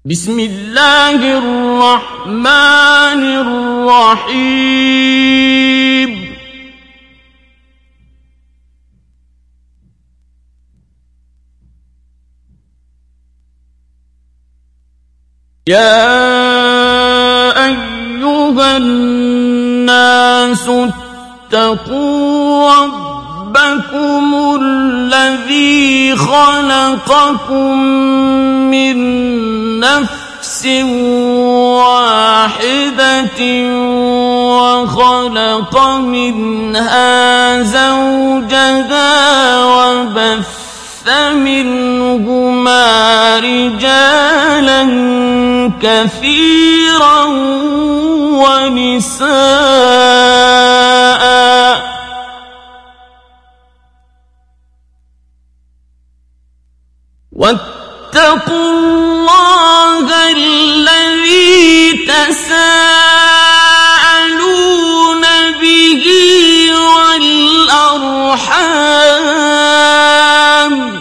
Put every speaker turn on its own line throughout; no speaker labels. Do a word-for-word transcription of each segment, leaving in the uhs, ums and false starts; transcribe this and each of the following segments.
بسم الله الرحمن الرحيم يا أيها الناس اتقوا ربكم الذي خلقكم من نفس واحدة وخلق منها زوجها وبث منهما رجالا كثيرا ونساء واتقوا الله الذي تساءلون به والأرحام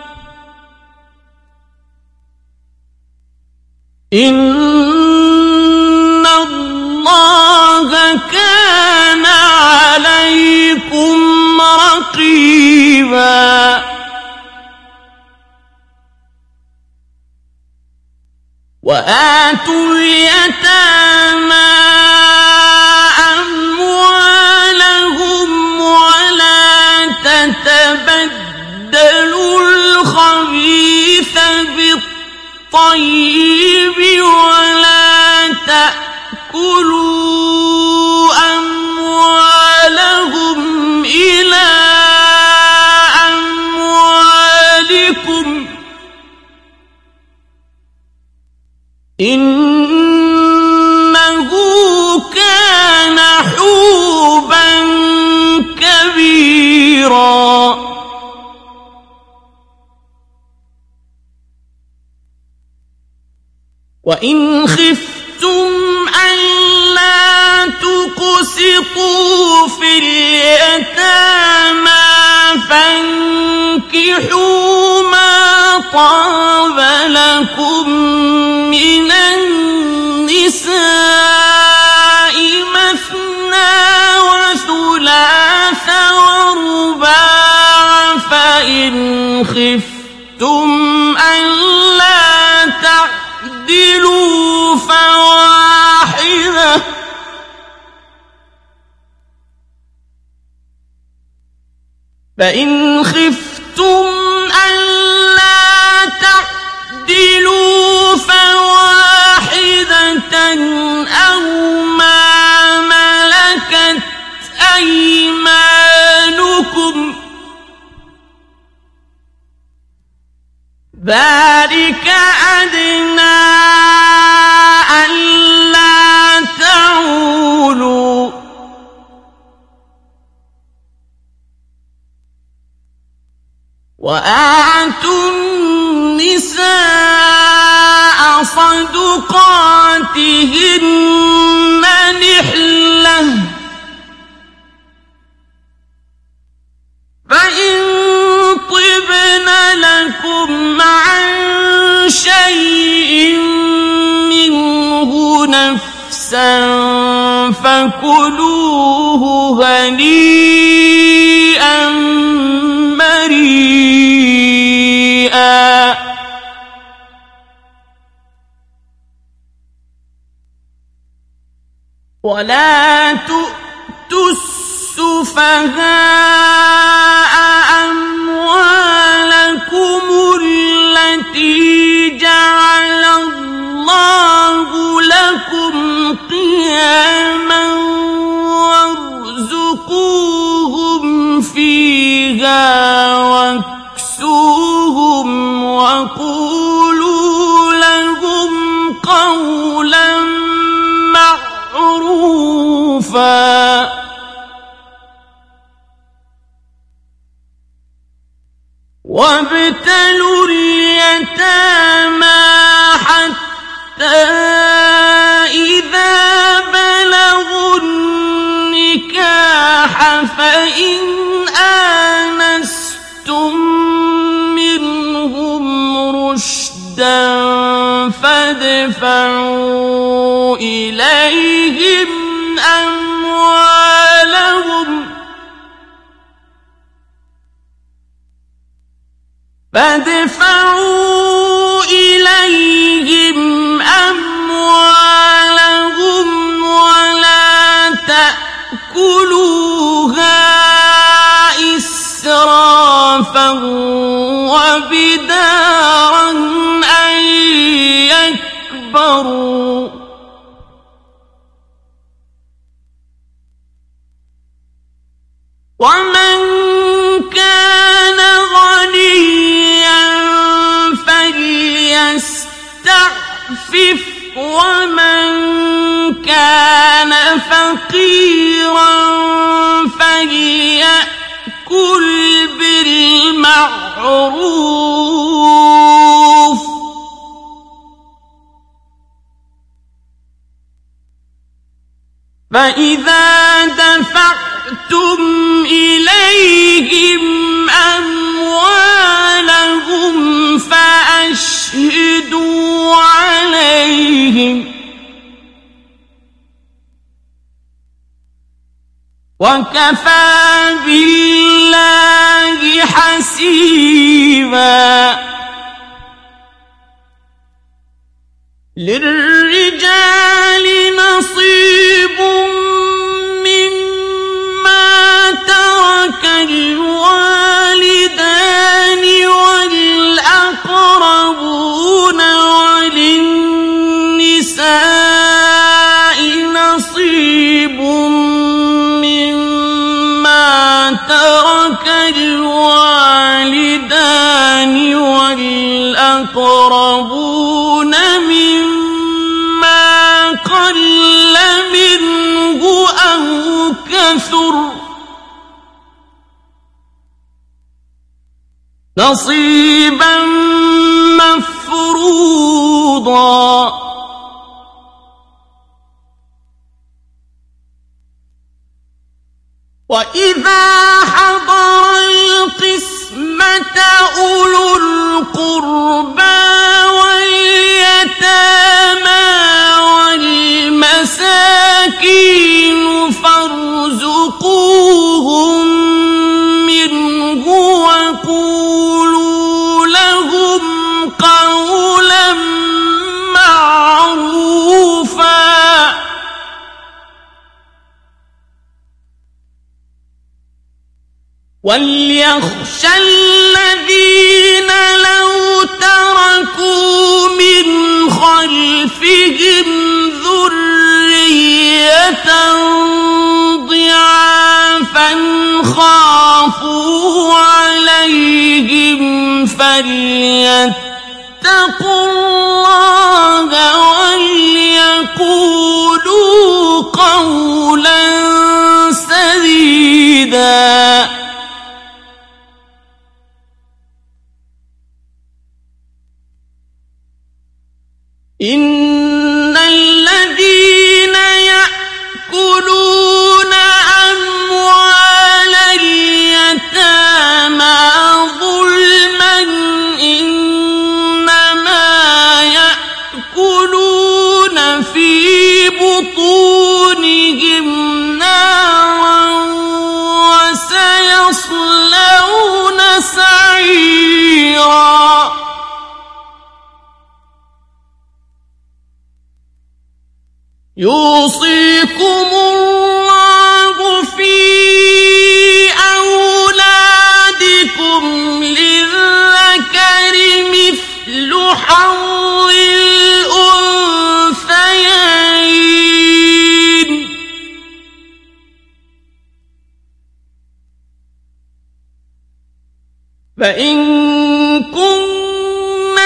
إن الله كان عليكم رقيبا وآتوا اليتامى أموالهم ولا تتبدلوا الخبيث بالطيب ولا تأكلوا أموالهم إلى أموالكم إنه كان حوبا كبيرا وإن خفتم ألا تقسطوا في اليتامى فانكحوا ما طاب لكم من النساء مثنى وثلاث ورباع فإن خفتم ألا تعدلوا فواحدة فإن خفتم ألا تعدلوا فواحدة أو ما ملكت أيمانكم ذلك أدنى ألا تعولوا وآتوا النساء صدقاتهن نحلة فإن طبن لكم عن شيء منه نفسا فكلوه هنيئا مريئا ولا تؤتوا السفهاء أموالكم التي جعل الله لكم قياما وارزقوهم فيها واكسوهم وقولوا لهم قولا معروفا فادفعوا إليهم أموالهم فادفعوا إليهم أموالهم ولا تأكلوها إسرافا وبدارا أن يكبروا ومن كان غنيا فليستعفف ومن كان فقيرا فليأكل بالمعروف فإذا دفعتم إليهم أموالهم فأشهدوا عليهم وكفى بالله حسيبا للرجال نصيب مما ترك الوالدان والأقربون وللنساء نصيب مما ترك الوالدان والأقربون مما قل منه أو كثر نصيبا مفروضا وإذا حضر القسمة أولو القربى واليتامى والمساكين فارزقوهم منه وقولوا لهم قولا معروفا وليخشى الذين لو تركوا من خلفهم ذرية ضعافا خافوا عليهم فليتقوا الله وليقولوا قولا سديدا إن الذين يأكلون أموال اليتامى ظلما إنما يأكلون في بطونهم نارا وسيصلون سعيرا يوصيكم الله في أولادكم للذكر مثل حظ الأنثيين فإن كن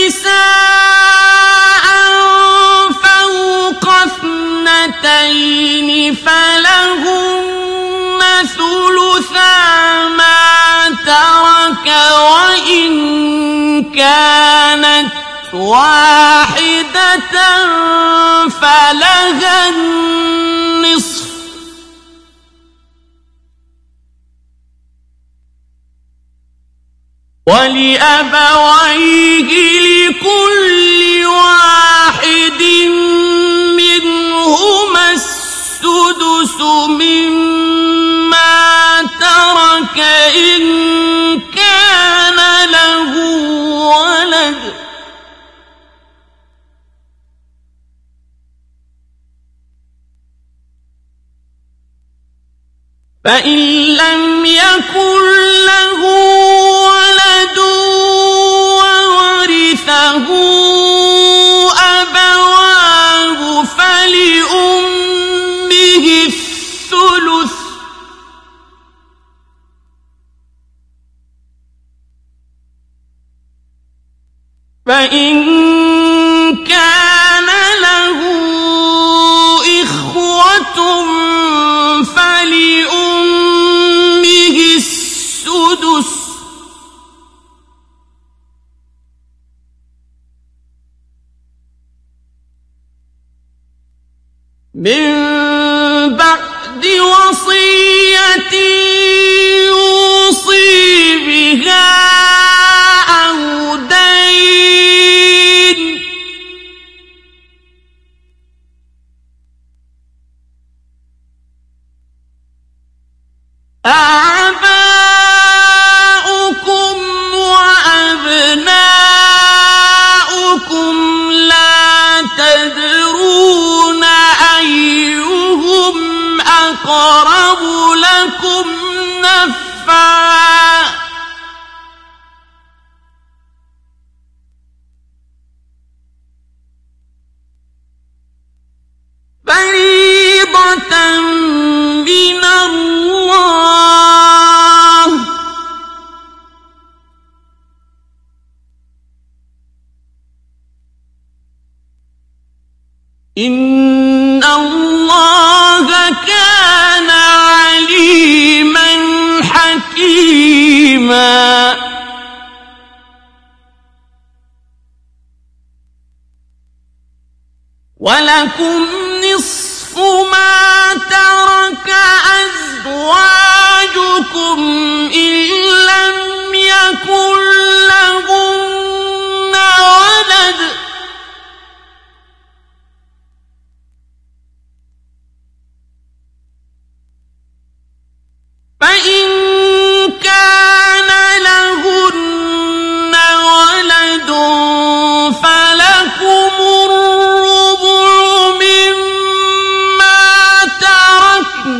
نساء فوق اثنتين فلهن ثلثا ما ترك وإن كانت واحدة فلها النصف ولأبويه لكل واحد فإن لم يكن له ولد وورثه أبواه فلأمه الثلث فإن كان له إخوة فلأمه السدس من بعد وصية يوصي بها أو دين آباؤكم وأبناؤكم لا تدرون أيهم أقرب لكم نفعا فريضة من الله إن الله كان عليما حكيما ولكم نصف ما ترك أزواجكم إن لم يكن لهن ولد فإن كان لهن ولد فلكم الربع مما تركن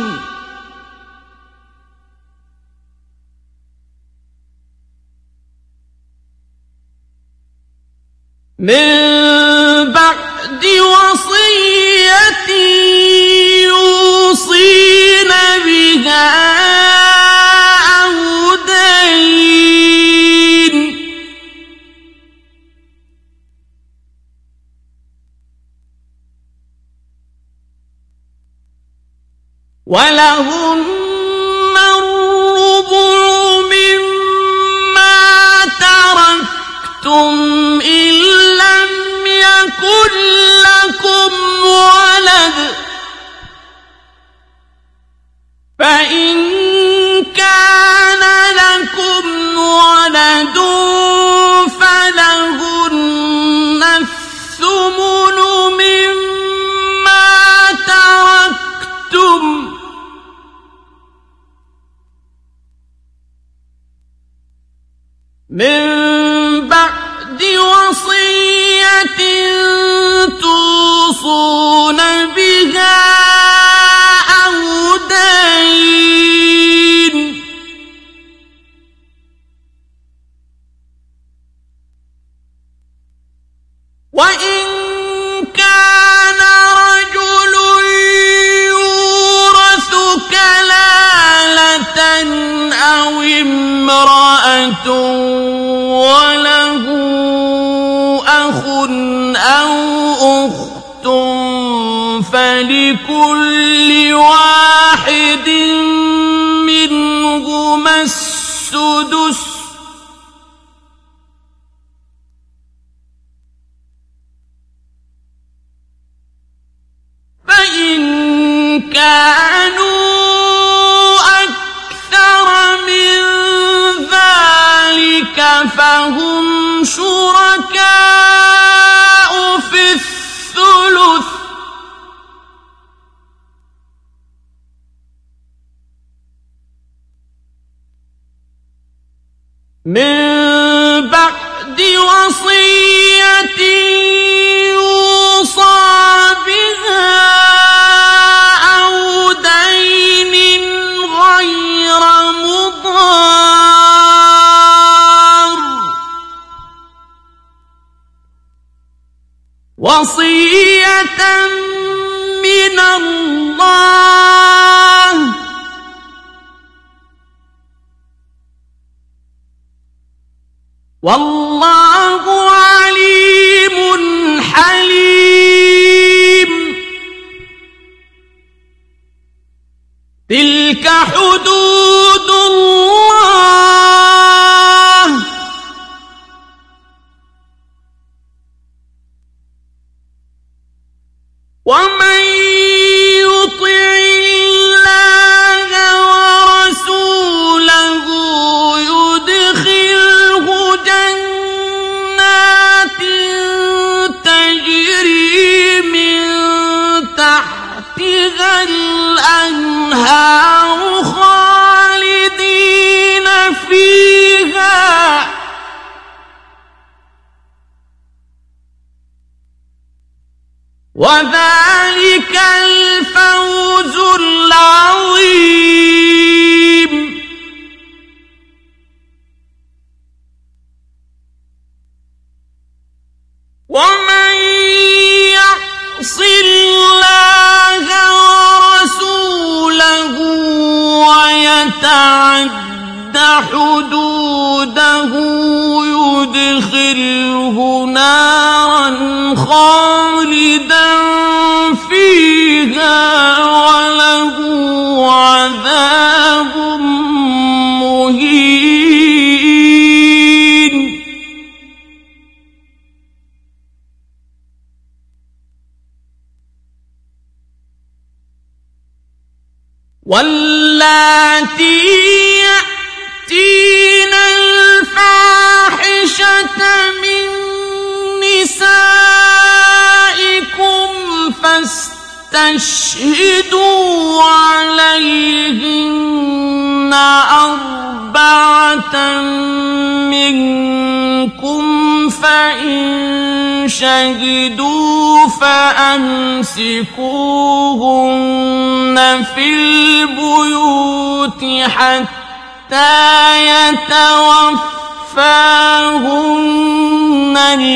من بعد وصية يوصين بها أو دين ولهن الربع مما تركتم إن لم يكن لكم ولد فإن كان لكم ولد فلهن الثمن مما تركتم من بعد وصية توصون بها أو دين وإن كان رجل يورث كلالة أو امرأة وله أخ أو أخت فلكل واحد منهما السدس فإن كانوا أكثر من ذلك فهم شركاء في الثلث من بعد وصية يوصى بها أو دين غير وصية من الله والله عليم حليم. تلك حدود الله ومن يطع الله ورسوله يدخله جنات تجري من تحتها الأنهار خالدين فيها وذلك الفوز العظيم. ومن يعص الله ورسوله ويتعد حدوده يدخله نارا خالدا فيها وله عذاب مهين. واللاتي يأتين الفاحشة من نسائكم فاستشهدوا عليهن أربعة منكم فإن شهدوا فأمسكوهن في البيوت حتى يتوفاهن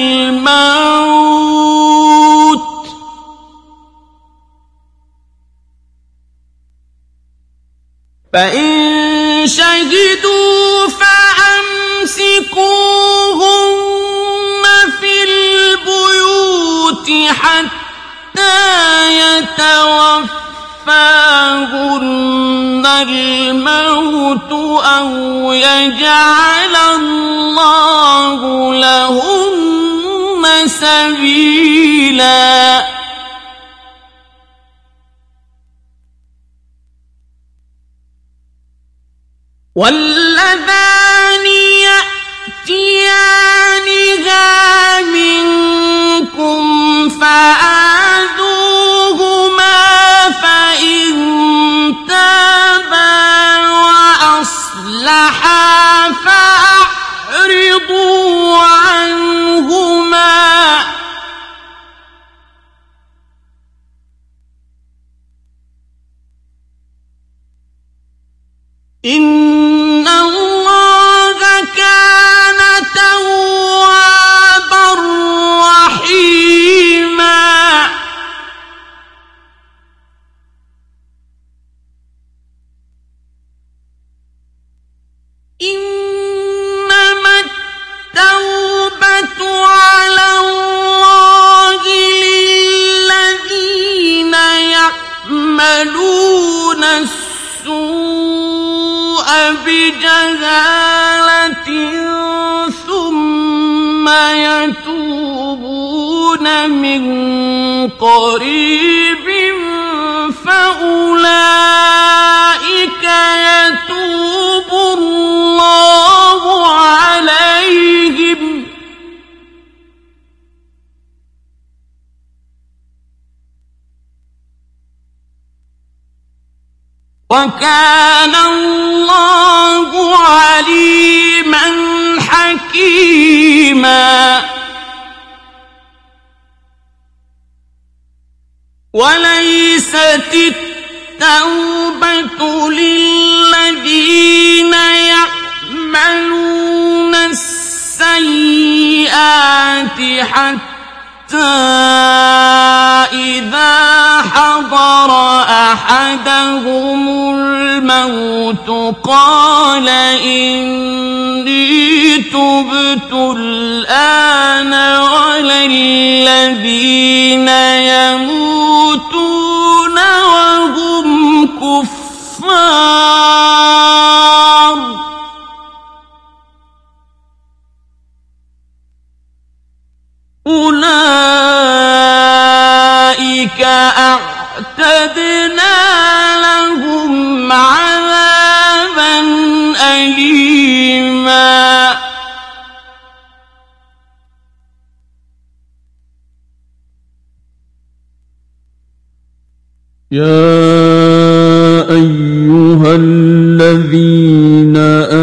الموت فإن شهدوا فأمسكوهن في البيوت حتى يتوفاهن الموت أو يجعل الله لهن سبيلا. واللذان يأتيانها منكم فآذوهما فإن تابا وأصلحا فأعرضوا عنهما إن الله كان توابا رحيما. إنما التوبة على الله للذين يعملون السوء بجهالة ثم يتوبون من قريب فأولئك يتوب الله عليهم وكان الله عليما حكيما. وليست التوبة للذين يعملون السيئات حتى أحدهم الموت قال إني تبت الآن ولا الذين يموتون وهم كفار أولئك أعتدنا لهم عذابا أليما
يا أيها الذين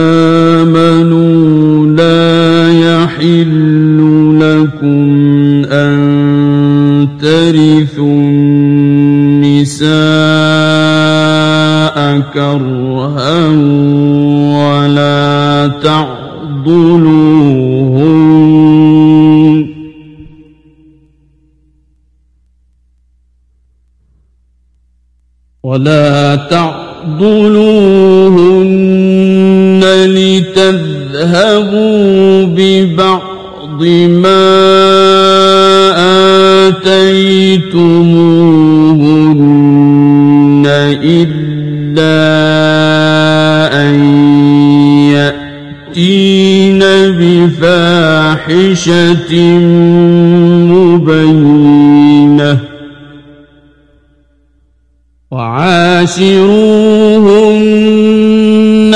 آمنوا لا يحل لكم أن ترثوا النساء كرها ولا تعضلوهن ولا تعضلوهن لتذهبوا ببعض ما آتيتموهن إلا أن يأتين بفاحشة مبينة وعاشروهن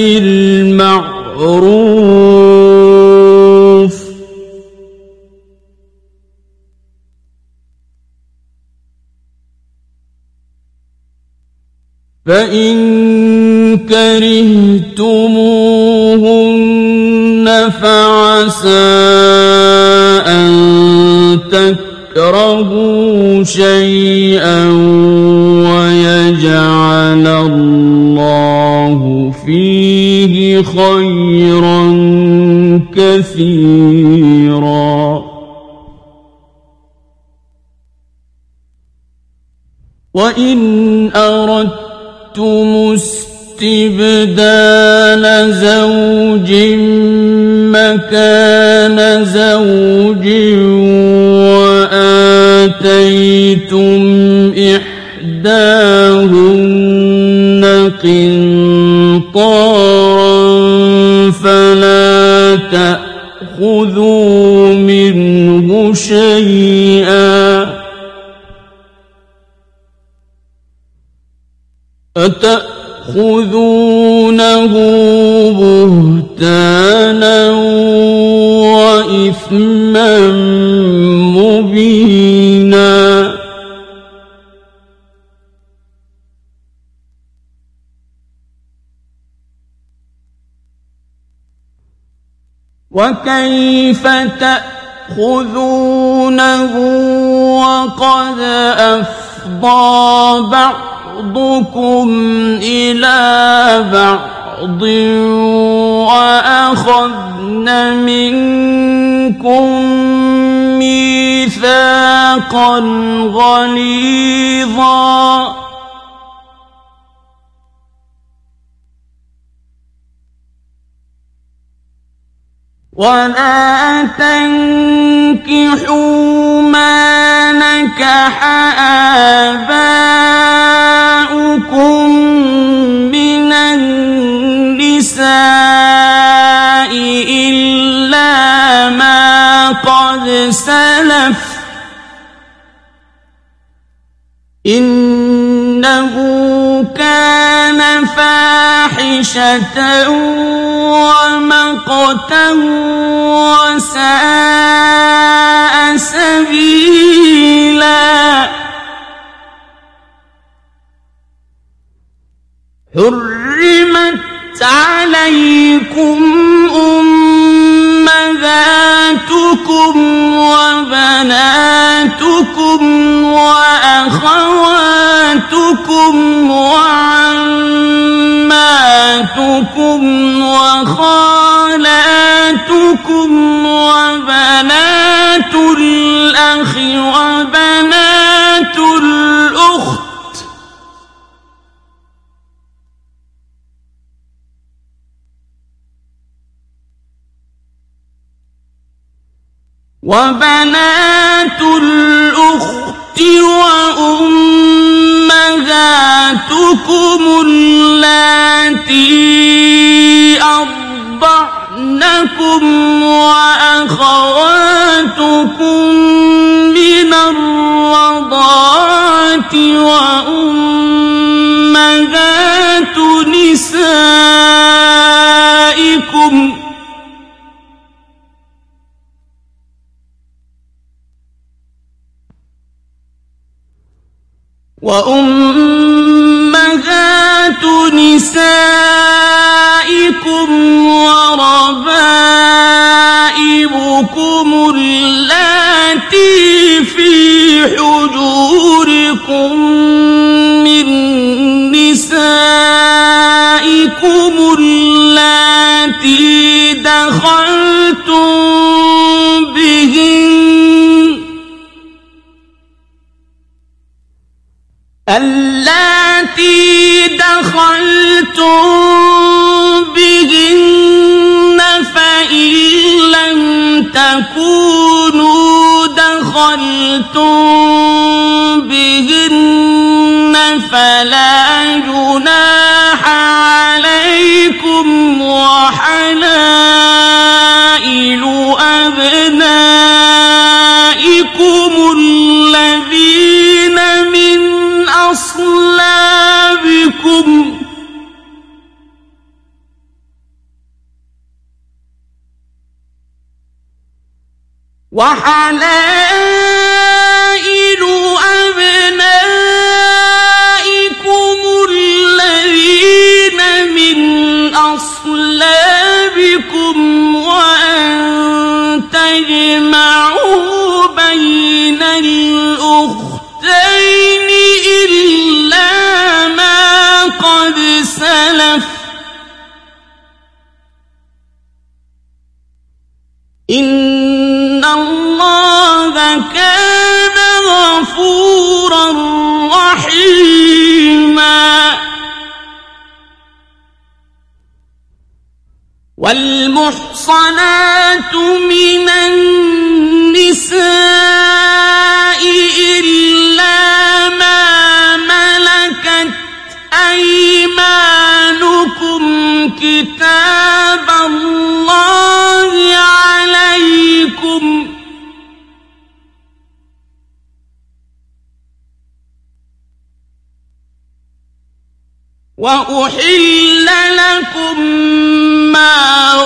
بالمعروف فإن كرهتموهن فعسى أن تكرهوا شيئا ويجعل الله فيه خيرا كثيرا وإن أردتم استبدال زوج مكان زوج وآتيتم إحداهن قنطارا فلا تأخذوا منه شيئا أتأخذونه بهتانا وإثما مبينا وكيف تأخذونه وقد أفضى بعضكم إلى بعض وأخذن منكم ميثاقا غليظا ولا تنكحوا ما نكح آباؤكم من النساء إلا ما قد سلف إنه كان فاحشة ومقتا وساء سبيلا حرمت عليكم أمهاتكم وبناتكم وأخواتكم وعماتكم وخالاتكم وبنات الأخ وبنات الأخت
وبنات الأخت وأمهاتكم اللاتي أرضعنكم وأخواتكم من الرضاعة وأمهات نسائكم وأمهات نسائكم وربائبكم اللاتي في حجوركم من نسائكم اللاتي دخلتم بهن اللاتي دخلتم بهن فإن لم تكونوا دخلتم بهن فلا جناح عليكم وحلائل أبنائكم الذين من أصلابكم وحلائل أبنائكم الذين من أصلابكم وأن تجمعوا بين الأختين إلا ما قد سلف إن الله كان غفورا رحيما والمحصنات من النساء إلا ما ملكت أيمانكم كتاب الله عليكم وأحل لكم ما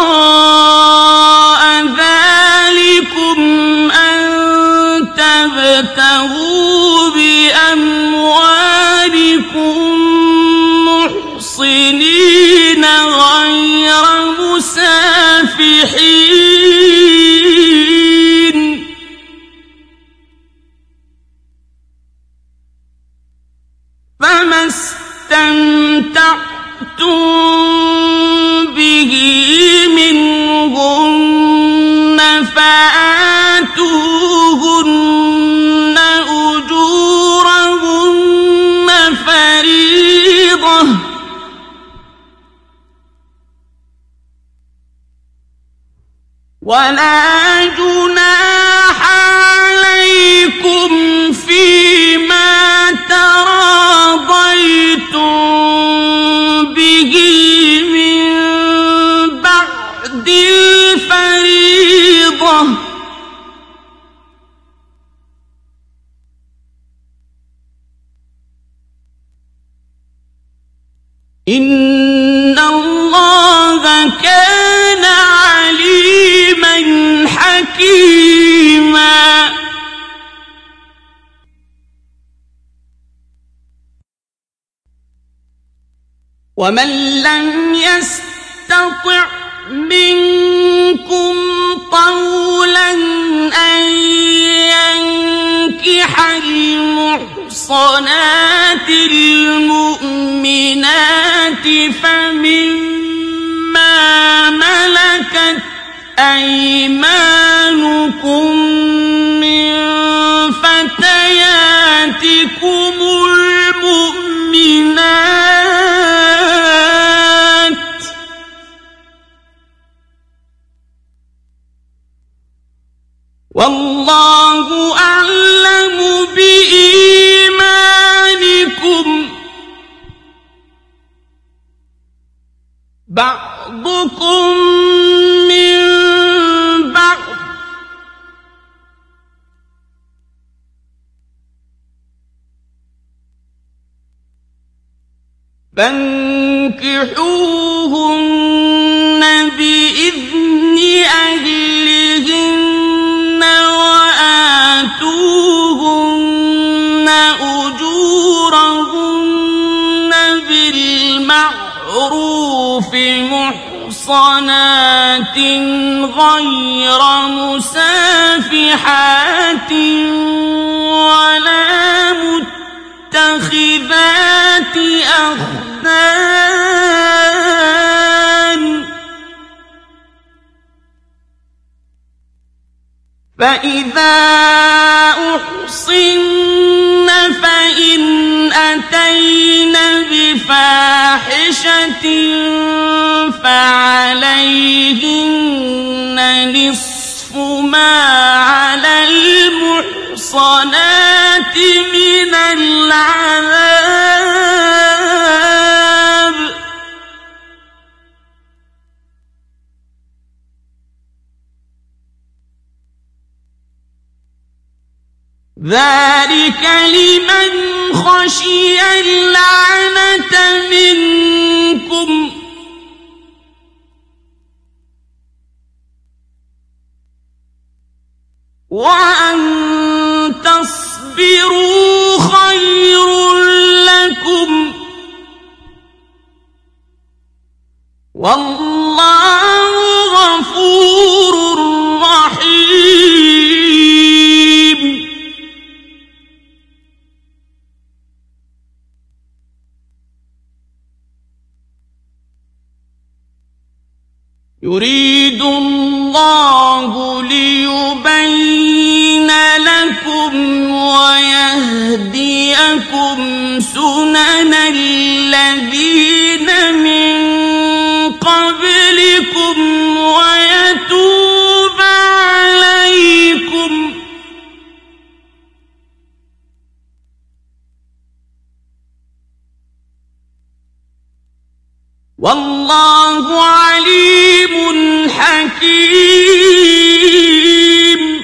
وراء ذلكم أن تبتغوا بأموالكم محصنين غير مسافحين فما استمتعتم به منهن فآتوهن أجورهن فريضة ولا جناح عليكم فيما تراضيتم به من بعد الفريضة إن الله كان عليما حكيما ومن لم يستطع منكم طولا أن ينكح المحصنات المؤمنات فمما ملكت أيمانكم من فتياتكم المؤمنات فانكحوهن بإذن أهلهن وآتوهن أجورهن بالمعروف محصنات غير مسافحات ولا متخذات أخدان فإذا أحصن فإن أتين بفاحشة فعليهن نصف ما على المحصنات من العذاب ذلك لمن خشي اللعنة منكم وأن تصبروا خير لكم والله غفور رحيم يريد الله ليبين لكم ويهديكم سنن الذين من قبلكم ويتوب عليكم والله عليم حكيم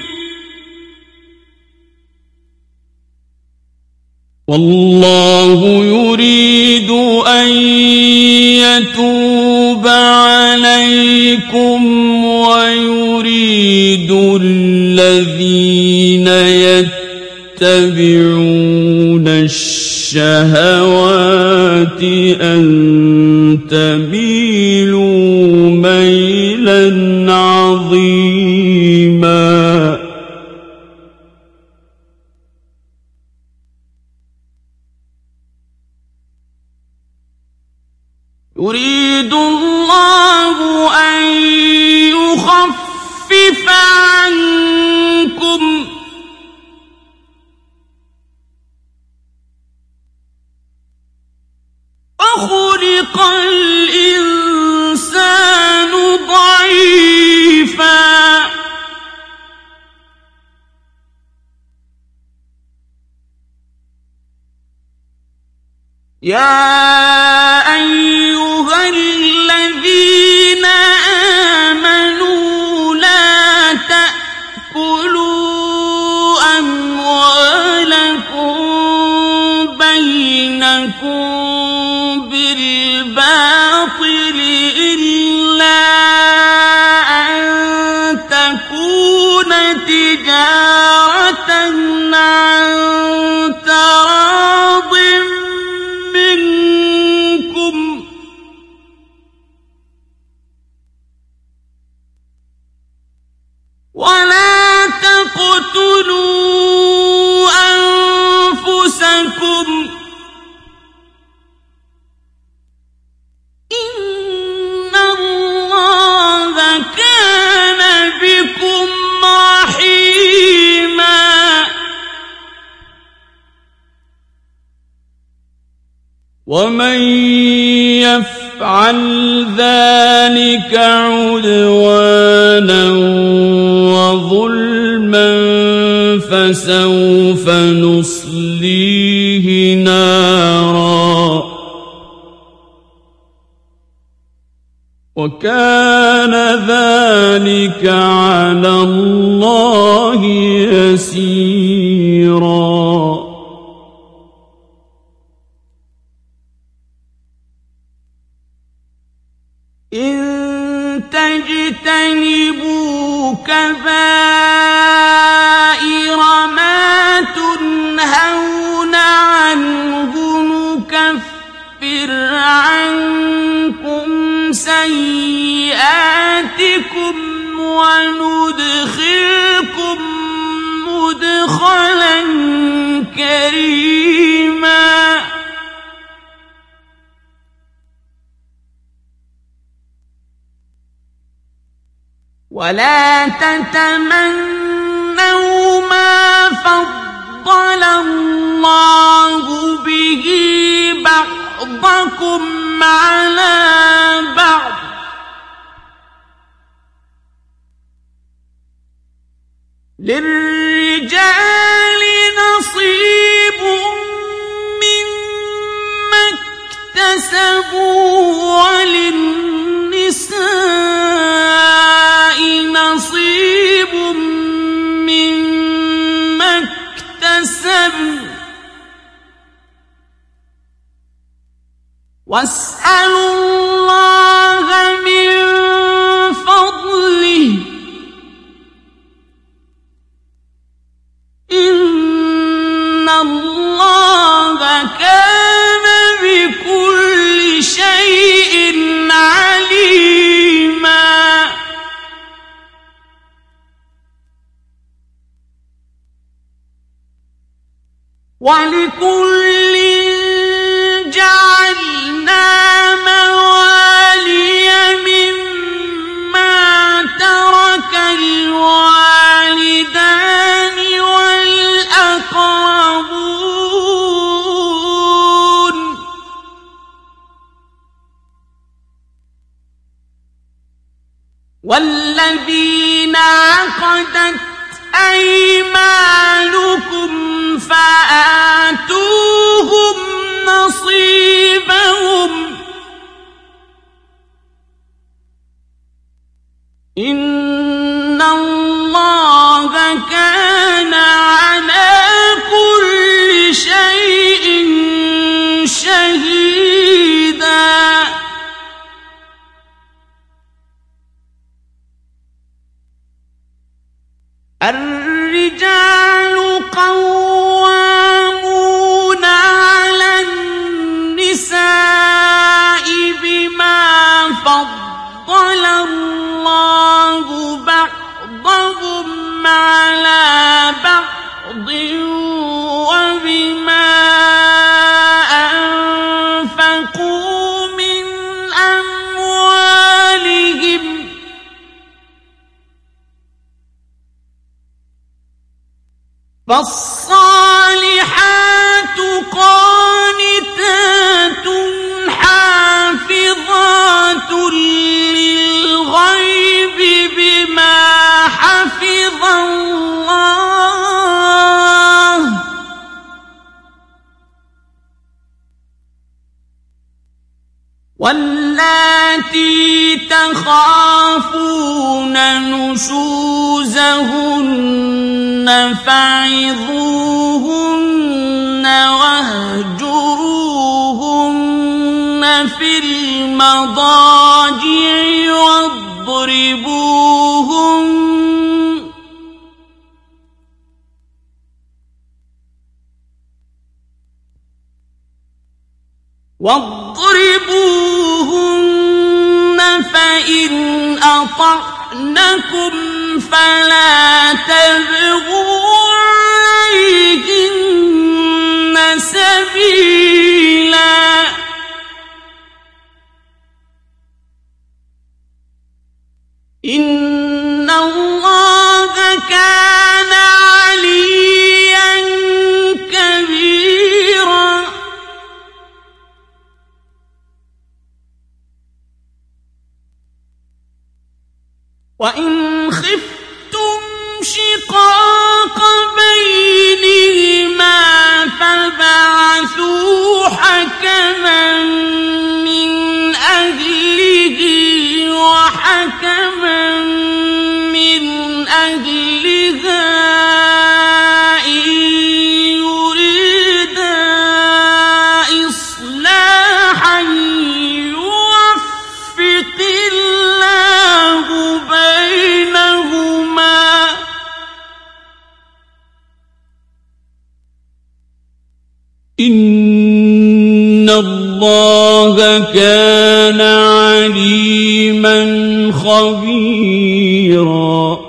والله يريد أن يتوب عليكم ويريد الذين يتبعون الشهوات أن تميلوا ميلا عظيما يريد الله أن يخفف عنكم وخلق الإنسان ضعيفا يا أيها الذين آمنوا لا تأكلوا أموالكم بينكم بالباطل إلا أن تكون تجارة عن تراض منكم ولا تقتلوا أنفسكم إن الله كان بكم رحيما ومن يفعل ذلك عدوانا وظلما فسوف نصليه نارا وكان ذلك على الله يسيرا.
فاجتنبوا كبائر ما تنهون عنه نكفر عنكم سيئاتكم وندخلكم مدخلا كريما ولا تتمنوا ما فضل الله به بعضكم على بعض للرجال نصيب مما اكتسبوا وللنساء نصيب مما اكتسبن واسألوا الله من فضله إن الله كان بكل شيء عليما ولكل جعلنا موالي مما ترك الوالدان والأقربون والذين عقدت أيمانكم فآتوهم نصيبهم إن الله كان على كل شيء شهيدا الرجال قوامون على النساء بما فضل الله بعضهم على بعض وبما أنفقوا من أموالهم فالصالحات قانتات حافظات للغيب بما حفظ الله واللاتي تخافون نشوزهن فعظوهن واهجروهن في المضاجع واضربوهن واضربوهن فإن أطعنكم فلا تبغوا عليهن سبيلا إن الله كان عليا كبيرا وإن خفتم شقاق
إن الله كان عليما خبيرا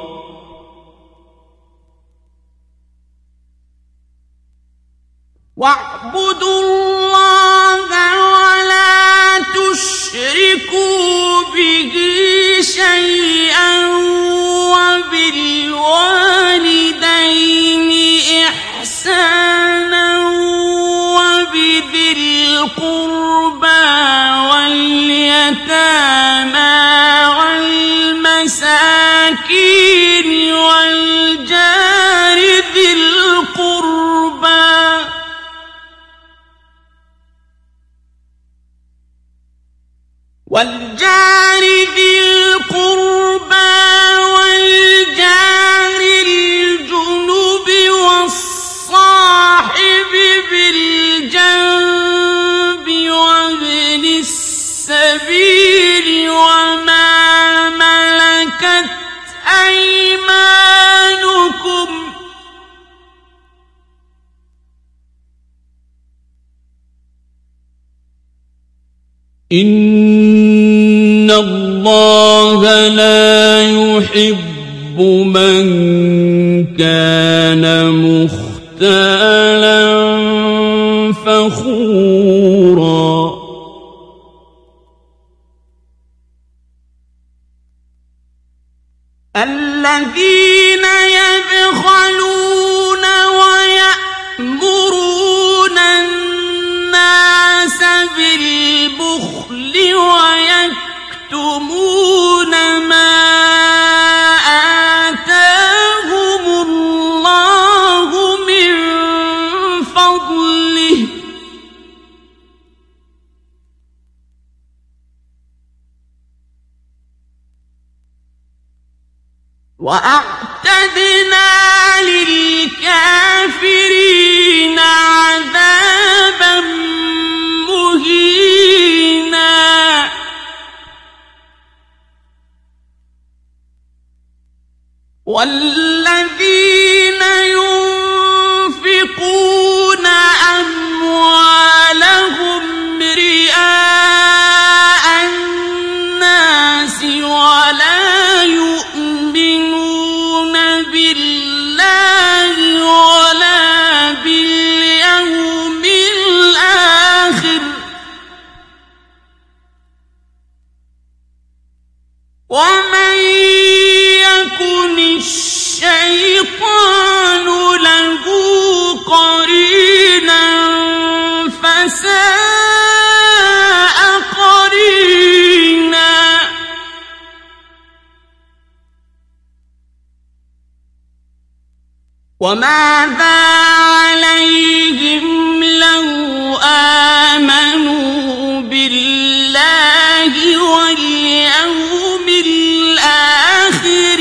واعبدوا الله ولا تشركوا به شيئا وبالوالدين إحسانا وبذي القربى واليتامى والمساكين والجار ذي القربى والجار ذي القربى والجار الجنب والصاحب بالجنب وابن السبيل وما ملكت أيمانكم إن الله لا يحب من كان مختالا فخورا الذين يبخلون ويأمرون الناس بالبخل ويكتمون ما آتاهم الله من فضله وأعتدنا للكافرين عذابا مهينا والذين ينفقون أموالهم رئاء الناس ولا يؤمنون بالله ولا باليوم الآخر ومن يكن الشيطان له قرينا فساء قرينا وماذا عليهم لو آمنوا بالله واليوم الآخر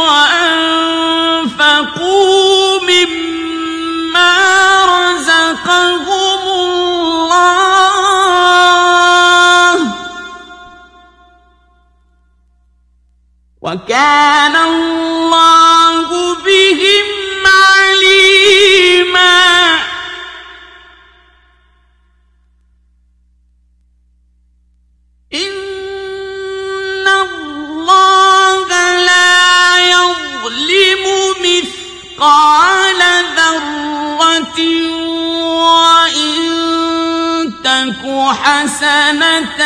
وأنفقوا مما رزقهم الله وكان الله بهم عليما إن الله لا يظلم مثقال ذرة وإن تك حسنة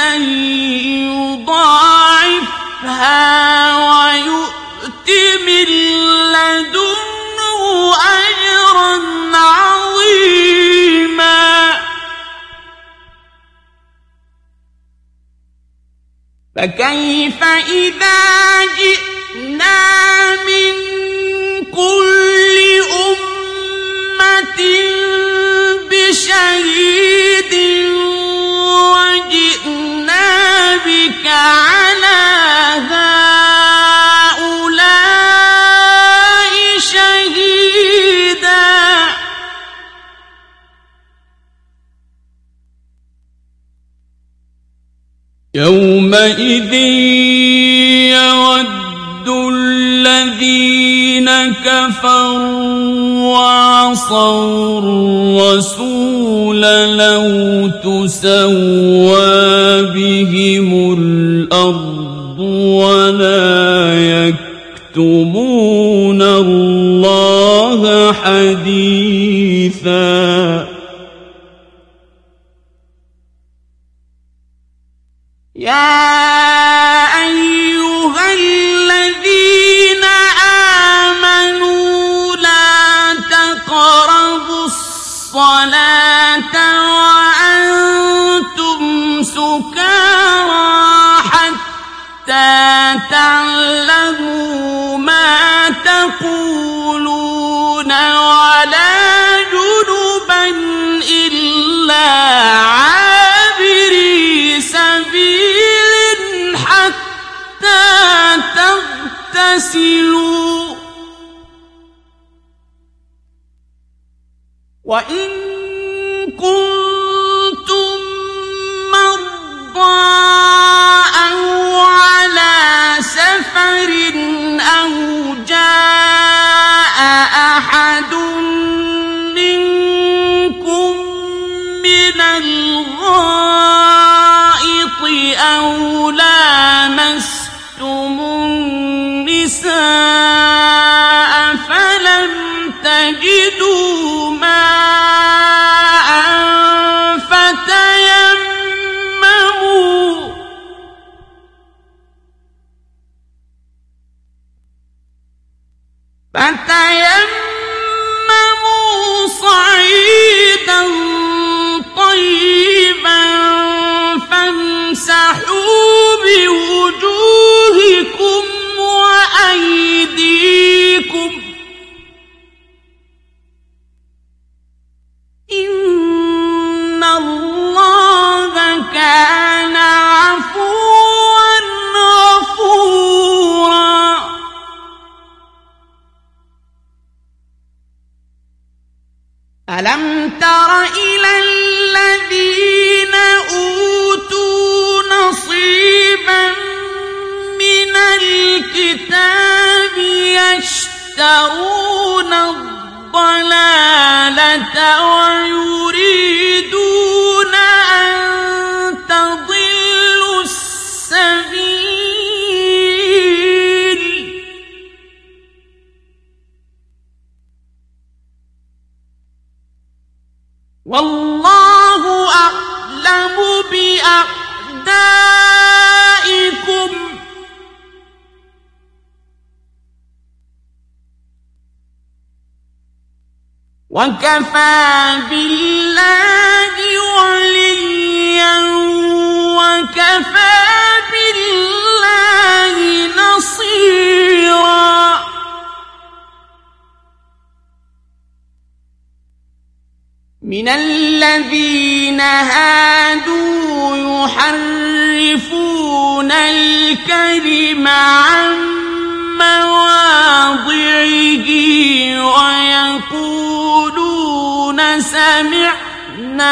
يضاعفها ويؤت من لدنه أجرا عظيما فكيف إذا جئنا من كل أمة بشهيد وجئنا بك على هؤلاء شهيدا
يومئذ يود الذين كفروا وعصوا الرسول تسوى بهم الأرض ولا يكتمون الله حديثا
يا أيها الذين آمنوا لا تقربوا الصلاة وأنتم سكارى حتى تعلموا ما تقولون ولا جنبا إلا عابري سبيل حتى تغتسلوا وإن كنتم مرضى أو على سفر أو جاء أحد منكم من الغائط أو لامستم النساء فلم تجدوا ماء فتيمموا فتيمموا صعيدا طيبا فامسحوا بوجوهكم وأيديكم إن الله كان عفوا غفورا ألم تر إلى الذين أوتوا نصيبا من الكتاب يشترون الضلالة ويريدون أن تضلوا السبيل والله أعلم بأعدائكم وكفى بالله وليا وكفى بالله نصيرا من الذين هادوا يحرفون الكلم عن مواضعه ويقولون سمعنا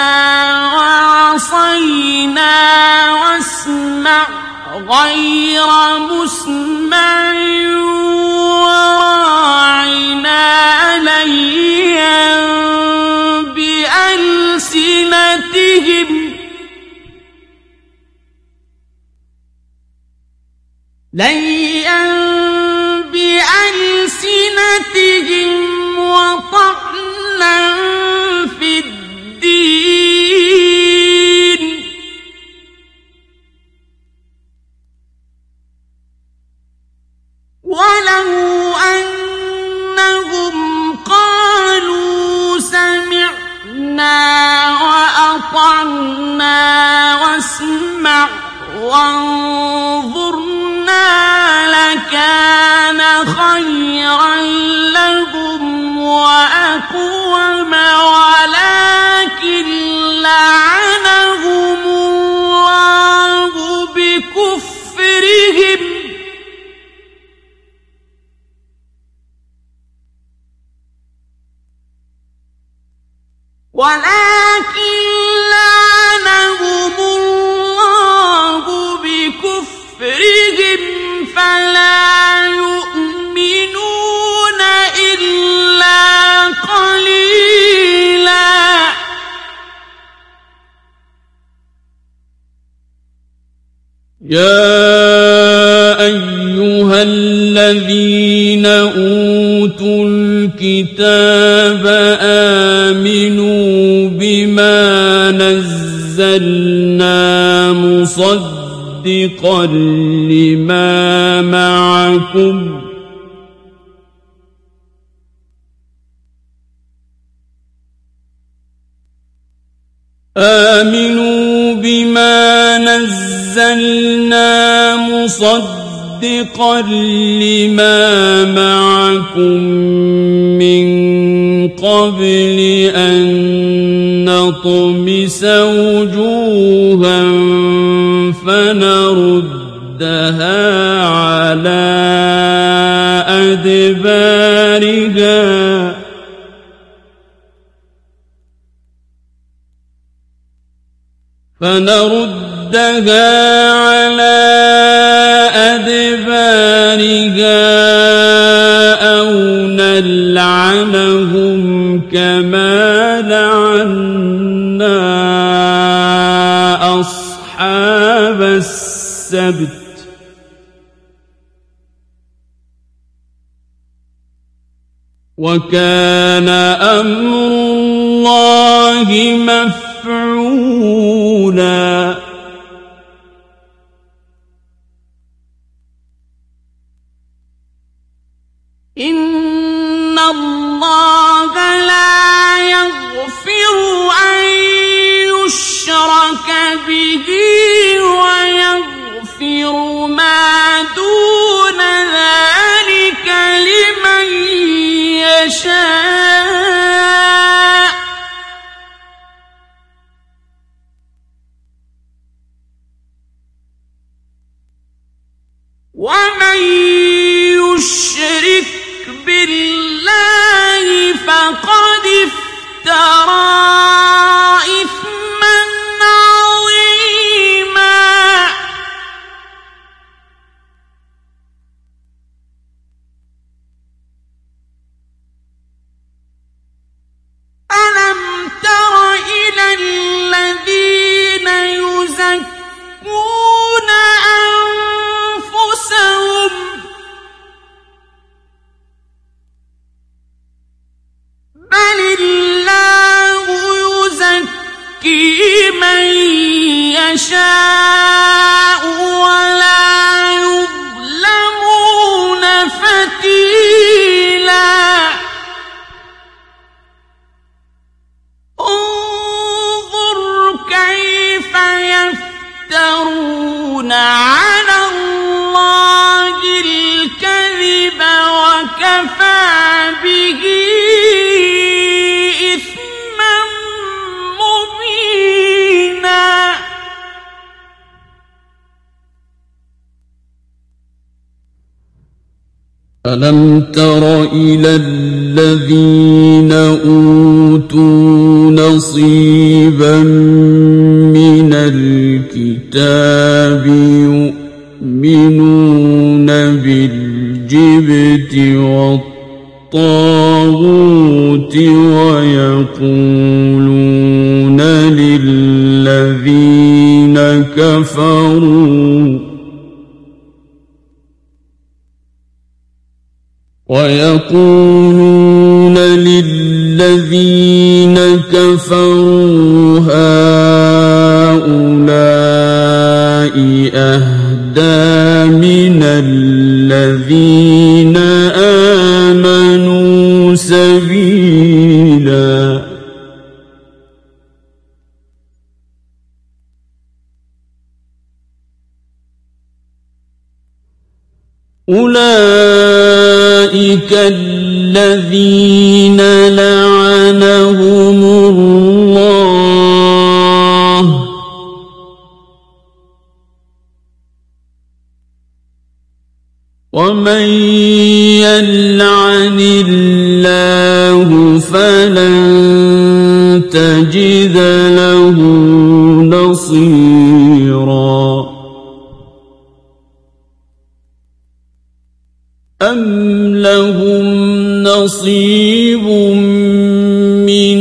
وعصينا واسمع غير مسمع وراعنا ليا بألسنتهم ليا بألسنتهم وطعنا في الدين ولو أنهم قالوا سمعنا وأطعنا واسمع وانظرنا لكان خيرا لهم وأقوم ولكن لعنهم الله بكفرهم ولكن لعنهم الله بكفرهم فلا يؤمنون إلا قليلا
يا أيها الذين أوتوا الكتاب آمنوا بما نزلنا مصدقا لما معكم آمنوا بما نزلنا مصدقا لما معكم من قبل أن نطمس وجوها فنردها على أدبارها فنردها على أدبارها أو نلعنهم كما لعنا أصحاب السبت وكان أمر الله مفعولا
إن الله لا يغفر أن يشرك به ويغفر ما دون ذلك لمن يشاء ومن يشرك بالله فقد افترى إثما عظيما ألم تر إلى الذين يزكون أنفسهم بل الله يزكي من يشاء ولا يظلمون فتيلا انظر كيف يفترون على الله الكذب وكفى به إثما مبينا
ألم تر إلى الذين أوتوا نصيبا من الكتاب يؤمنون بالجبت والطاغوت ويقولون للذين كفروا ويقولون للذين كفروا هؤلاء أهدى من الذين آمنوا سبيلا أولئك الذين لعنهم الله ومن يلعن الله فلن تجد له نصيرا أم لهم نصيب من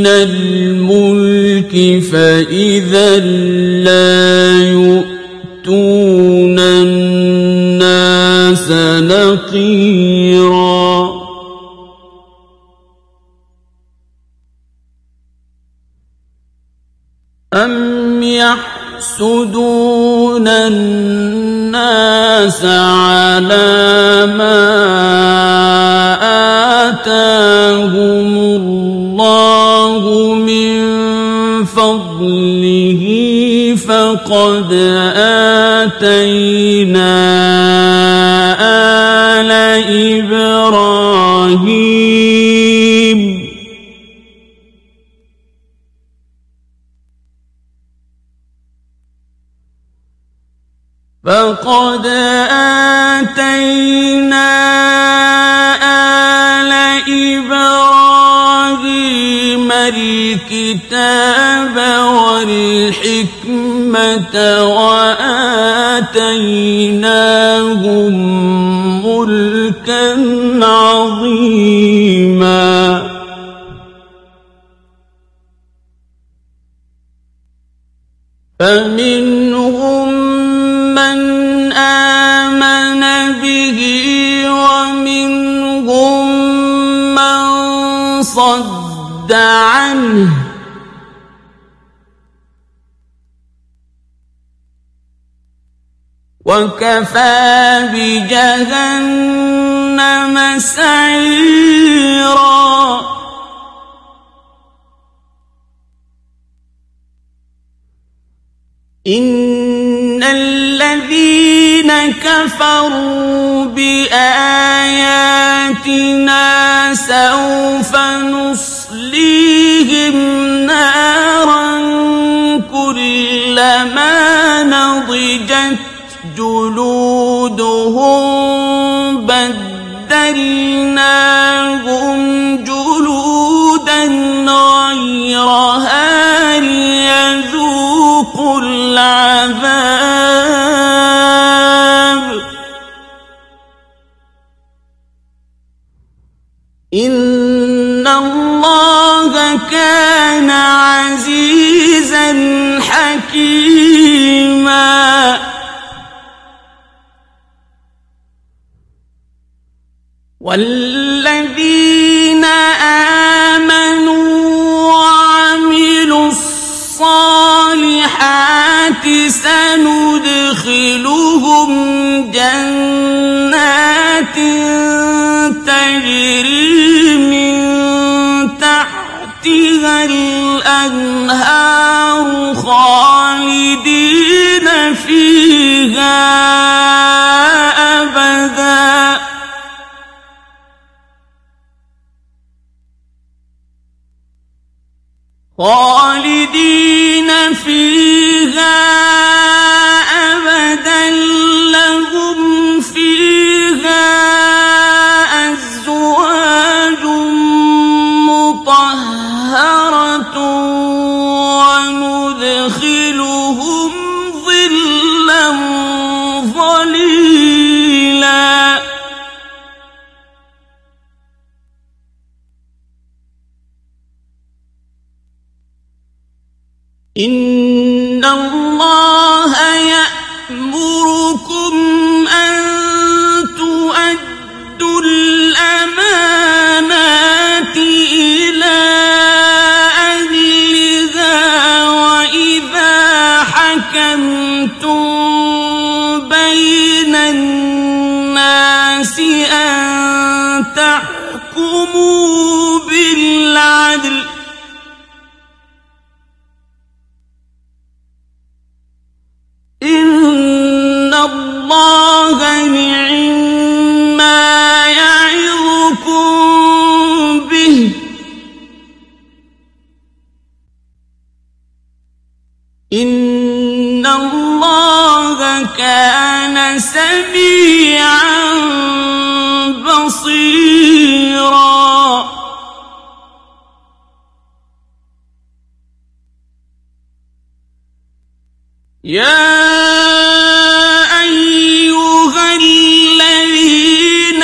الملك فإذا لا يؤتون نقيرا أم يحسدون الناس على ما آتاهم الله من فضله فقد آتينا آل إبراهيم فقد آتينا آل إبراهيم الكتاب والحكمة وآتيناهم ملكا عظيما فمنهم من آمن به ومنهم من صد عنه وكفى بجهنم سعيرا إن الذين كفروا بآياتنا سوف نصليهم نارا كلما نضجت جلودهم بدلناهم جلودا غيرها ليذوقوا العذاب إن الله كان عزيزا حكيما والذين آمنوا وعملوا الصالحات سندخلهم جنات تجري من تحتها الأنهار خالدين فيها أبدا خالدين فيها أبدا لهم فيها أزواج مطهرة وندخلهم ظلا ظليلا إن الله يأمركم أن تؤدوا الأمانات إلى أهلها وإذا حكمتم بين الناس أن تحكموا بالعدل إن الله نعما يعظكم به إن الله كان سميعا بصيرا يا أيها الذين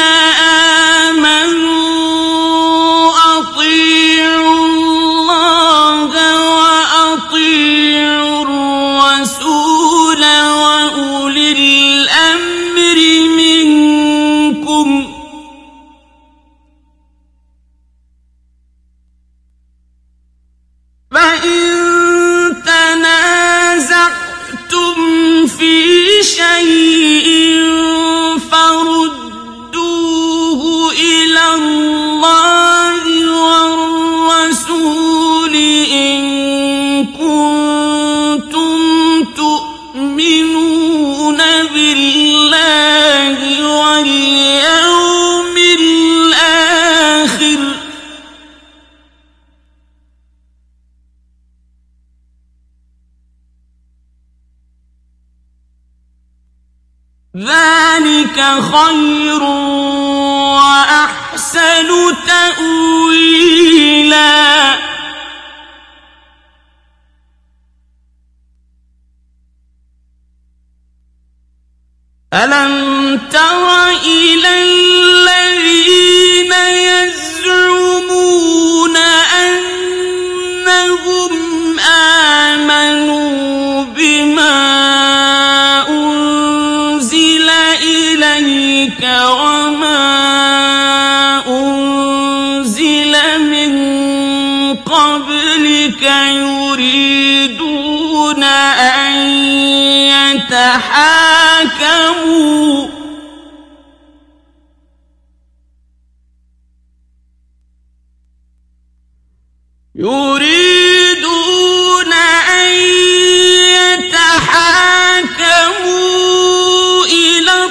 آمنوا أطيعوا الله وأطيعوا الرسول وأولي الأمر منكم ذلك خير وأحسن تأويلا ألم تر إلى الذين يزعمون أنهم آمنوا بما أنزل إليك وما أنزل من قبلك يريدون أن يتحاكموا يريدون أن يتحاكموا إلى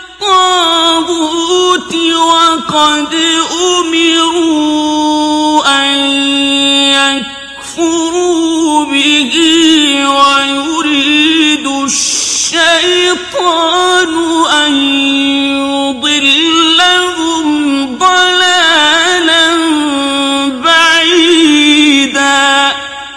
الطاغوت وقد أمروا أن يكفروا به ويريد الشيطان أن يضلهم ضلالا بعيدا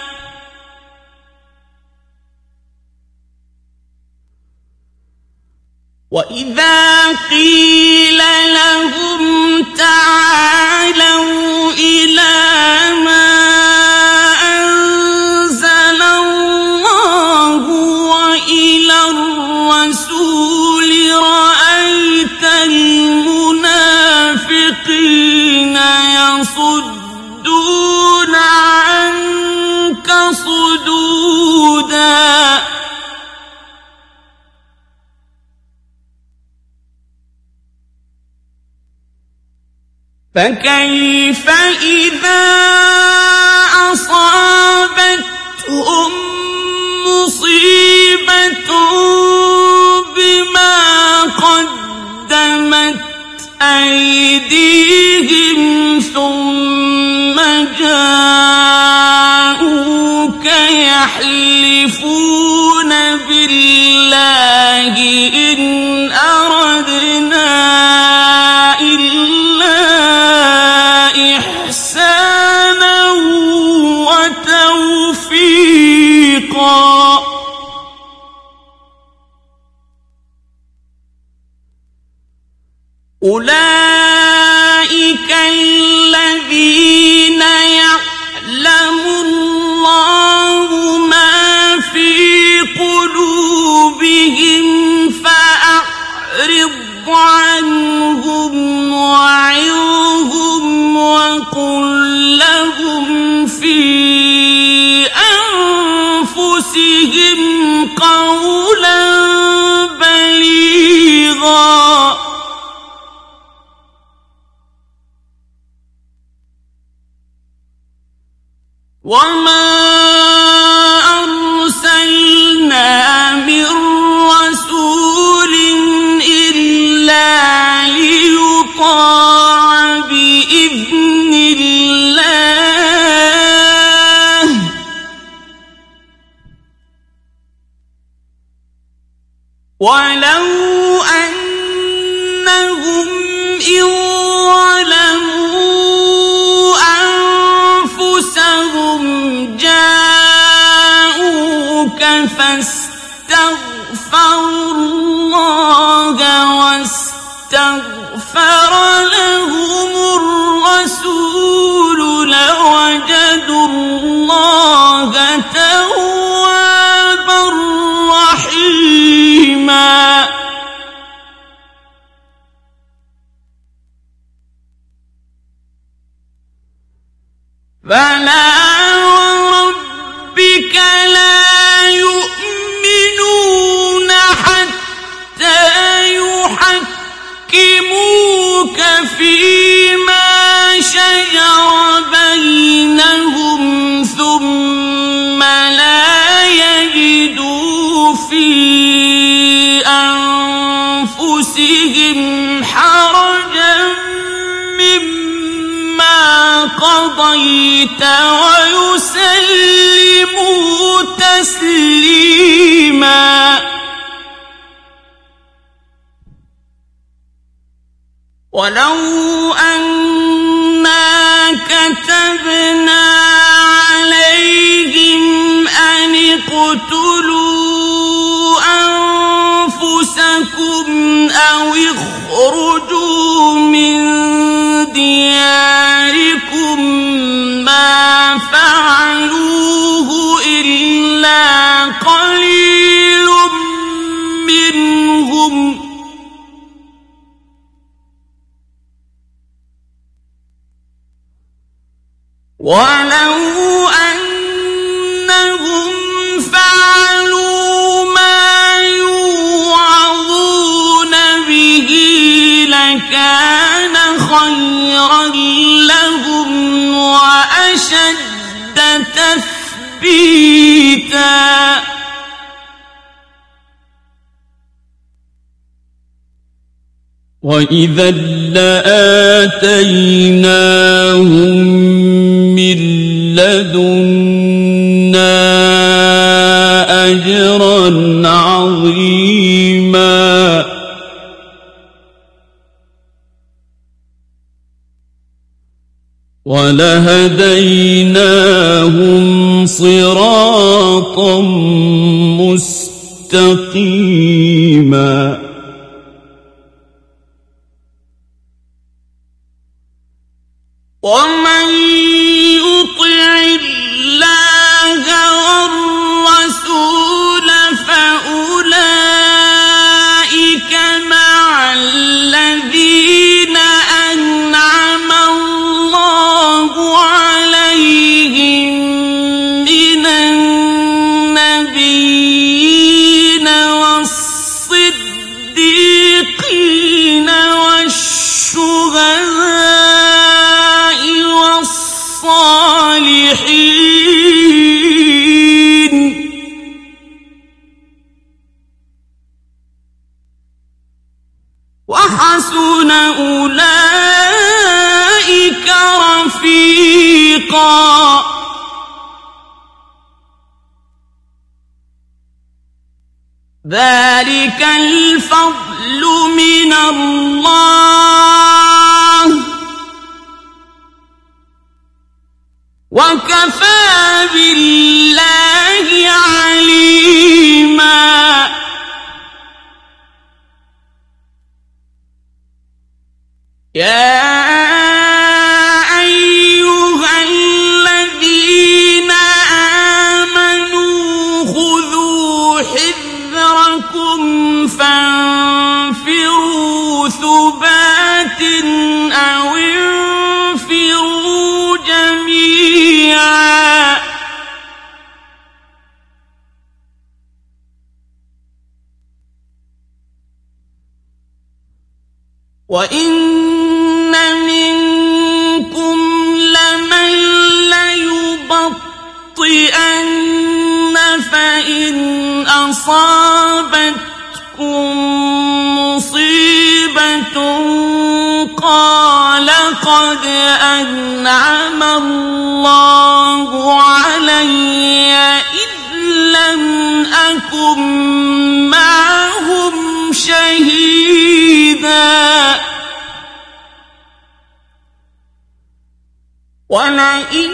وإذا قيل لهم تعالوا إلى ما أنزل الله وإلى الرسول رأيت المنافقين يصدون عنك صدودا فكيف إذا أصابتهم مصيبة بما قدمت أيديهم ثم جاءوك يحلفون بالله إن أردنا إلا إحسانا وتوفيقا أولئك الذين يعلم الله ما في قلوبهم فأعرض عنهم وعظهم وقل لهم في أنفسهم قولا بليغا وما أرسلنا من رسول إلا ليطاع بإذن الله ولو أنهم إن ظلموا أنفسهم جاءوك فاستغفروا الله واستغفر لهم الرسول لوجدوا الله توابا رحيما فلا وربك لا يؤمنون حتى يحكموك فيما شجر بينهم ثم لا يجدوا في أنفسهم حرجا مما قضيت ويسلموا تسليما ولو أنا كتبنا عليهم أن اقتلوا أنفسكم أو اخرجوا من دياركم ما فعلوه إلا قليل منهم ولو أنهم فعلوا ما يوعظون به لكان خيرا لهم وأشد تثبيتا
وإذا لآتيناهم من لدنا أجرا عظيما ولهديناهم صراطا مستقيما
ومن يطع الله والرسول فأولئك مع الذين أنعم الله عليهم من النبيين والصديقين والشهداء والصالحين وحسن أولئك رفيقا ذلك الفضل من الله وكفى بالله عليما يا أيها الذين آمنوا خذوا حذركم فانفروا ثبات أو انفروا جميعا وإن منكم لمن ليبطئن فإن أصابتكم مصيبة قال قد أنعم الله علي إذ لم أكن معهم شهيدا ولئن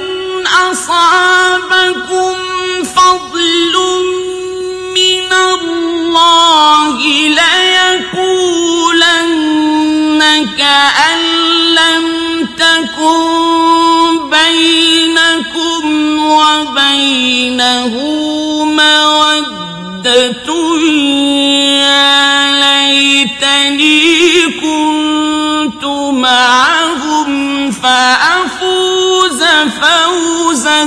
أصابكم فضل من الله ليقولن كأن لم تكن بينكم وبينه مودة يا ليتني كنت معهم فأفوز فوزا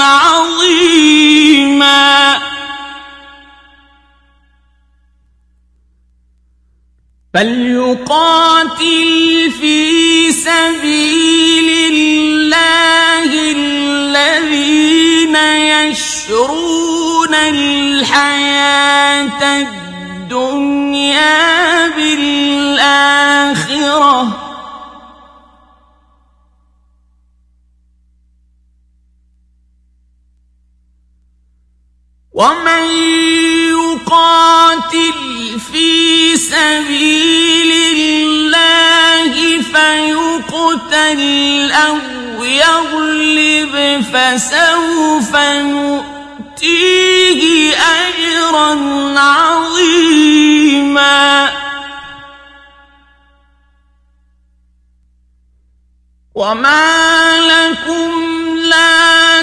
عظيما فليقاتل في سبيل الله الذين يشرون الحياة الدنيا بالآخرة ومن يقاتل في سبيل الله يقتل أو يغلب فسوف نؤتيه أجرا عظيما وما لكم لا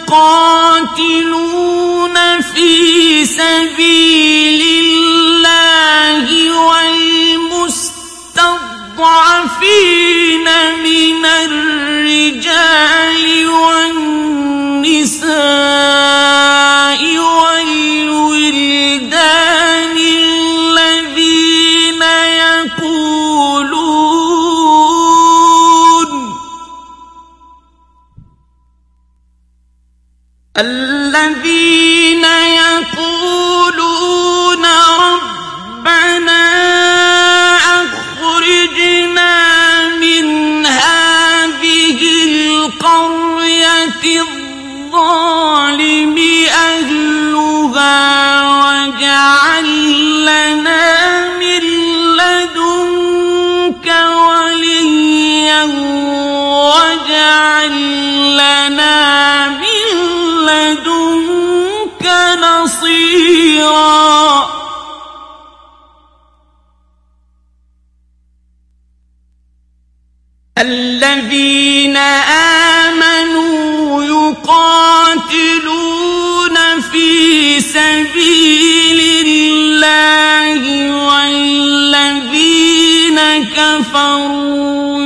تقاتلون في سبيل الله والمستضعفين من الرجال والنساء والولدان الذين يقولون الذين يقولون ربنا أخرجنا من هذه القرية الظالم أهلها واجعل لنا من لدنك وليا واجعل لنا من لدنك نصيرا الذين آمنوا يقاتلون في سبيل الله والذين كفروا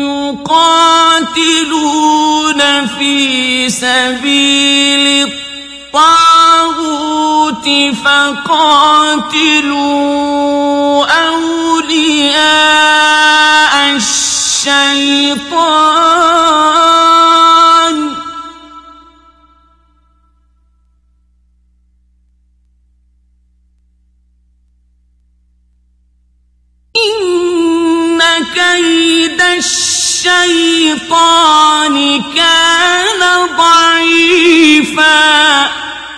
يقاتلون في سبيل الطاغوت فقاتلوا أولياء الشيطان إن كيد الشيطان كان ضعيفا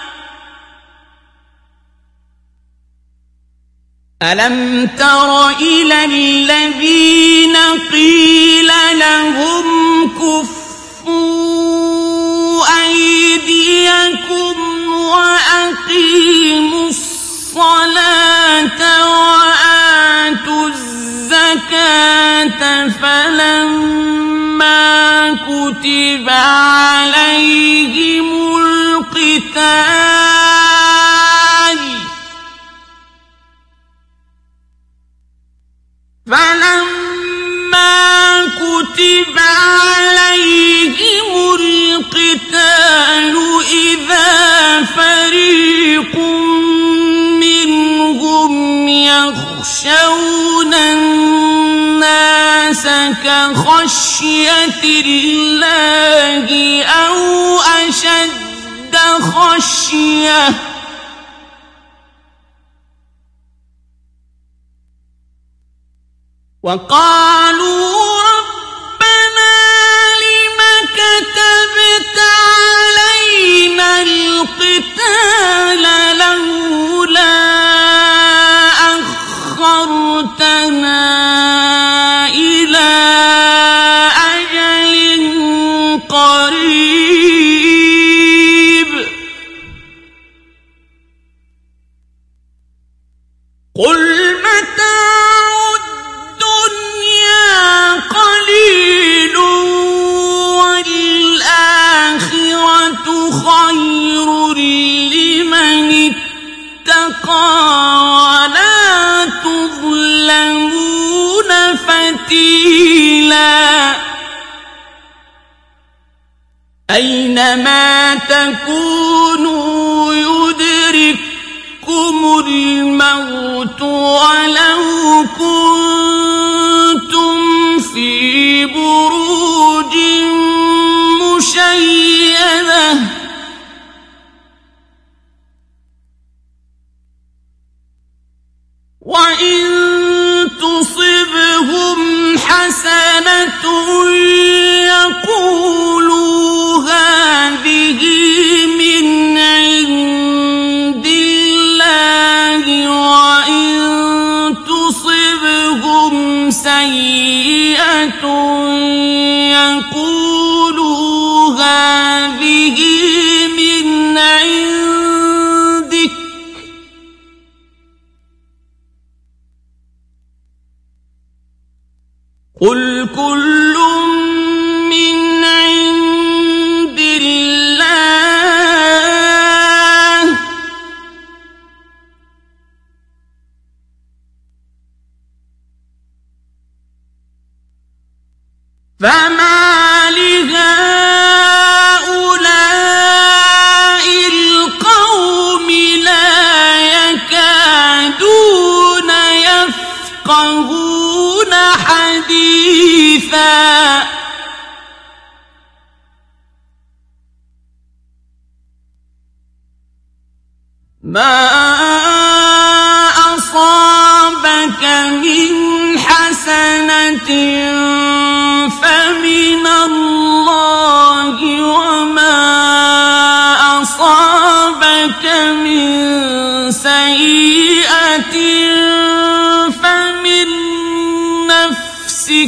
ألم تر إلى الذين قيل لهم كفوا أيديكم وأقيموا الصلاة وآتوا الزكاة فلما كتب عليهم القتال فلما كتب عليهم القتال إذا فريق منهم يخشون الناس كخشية الله أو أشد خشية وقالوا ربنا لم كتبت علينا القتال لولا أخرتنا إلى أجل قريب قل متاع قليل والآخرة خير لمن اتقى ولا تظلمون فتيلا أينما تكونوا يدرككم الموت ولو كنتم في بروج مشيدة وإن تصبهم حسنة يقولوا هذه من عند الله وإن تصبهم سيئة قل كل من عند الله فما لهؤلاء القوم لا يكادون يفقهون حديثا ما أصابك من حسنة فمن الله وما أصابك من سيئة فمن نفسك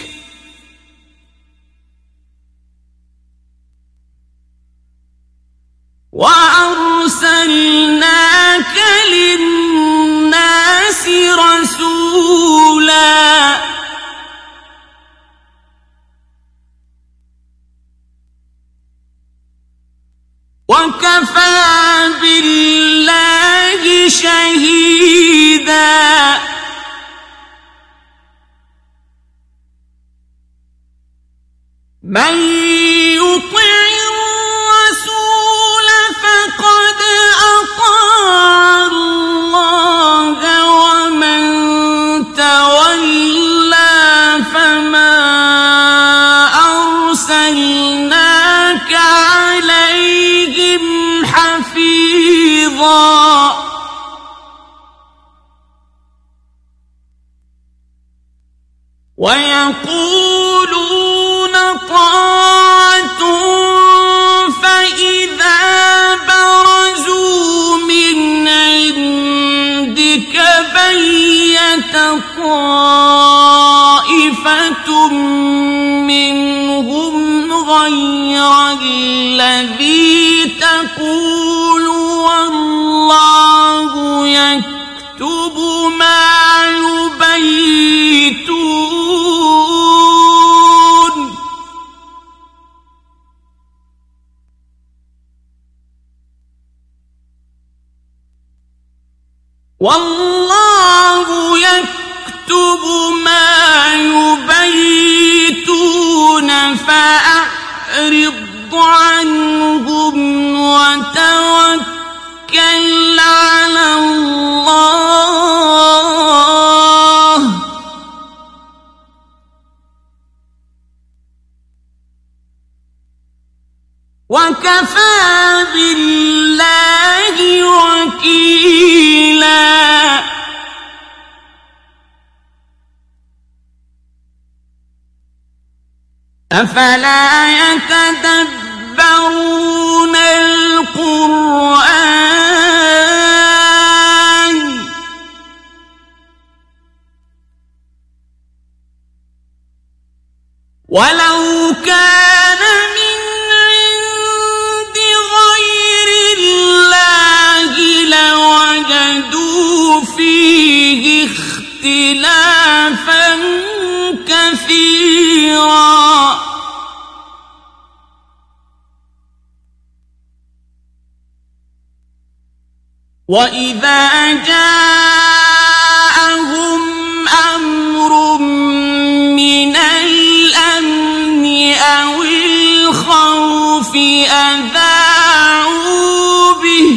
وأرسلناك للناس رسولا وكفى بالله شهيدا من يطع الرسول فقد أطاع الله ومن تولى فما أرسلناك عليهم حفيظا ويقولون طاعة فإذا برزوا من عندك بيت طائفة منهم غير الذي تقول والله يكتب ما يبيتون والله يكتب ما يبيتون فأعرض عنهم وتوكل على الله وكفى بالله وكيلا أفلا يتدبرون القرآن ولو كان من عند غير الله لوجدوا فيه اختلافا كثيرا وإذا جاءهم أمر من الأمن أو الخوف أذاعوا به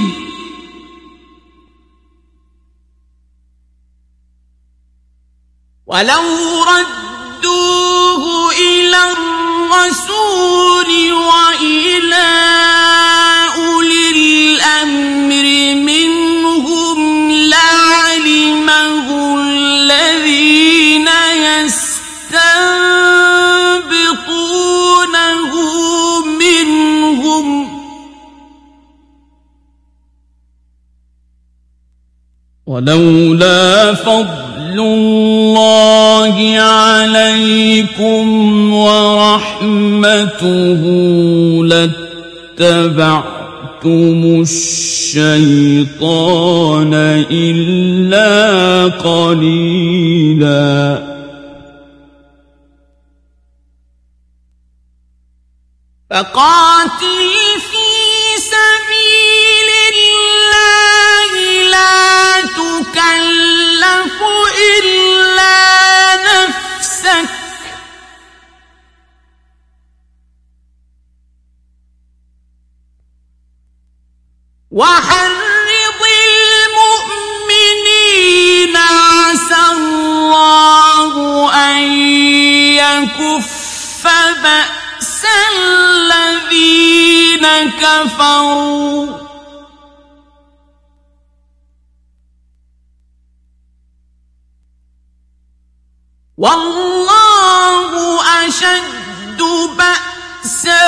ولو ردوه إلى الرسول وإلى أولي الأمر منهم لعلمه الذين يستنبطونه منهم
ولولا فضل الله عليكم ورحمته لاتبعتم الشيطان إلا قليلا.
إلا قليلا. فقاتل في سبيل الله لا تكلف إلا نفسك وحرض المؤمنين عسى الله أن يكف بأس الذين كفروا والله أشد بأسا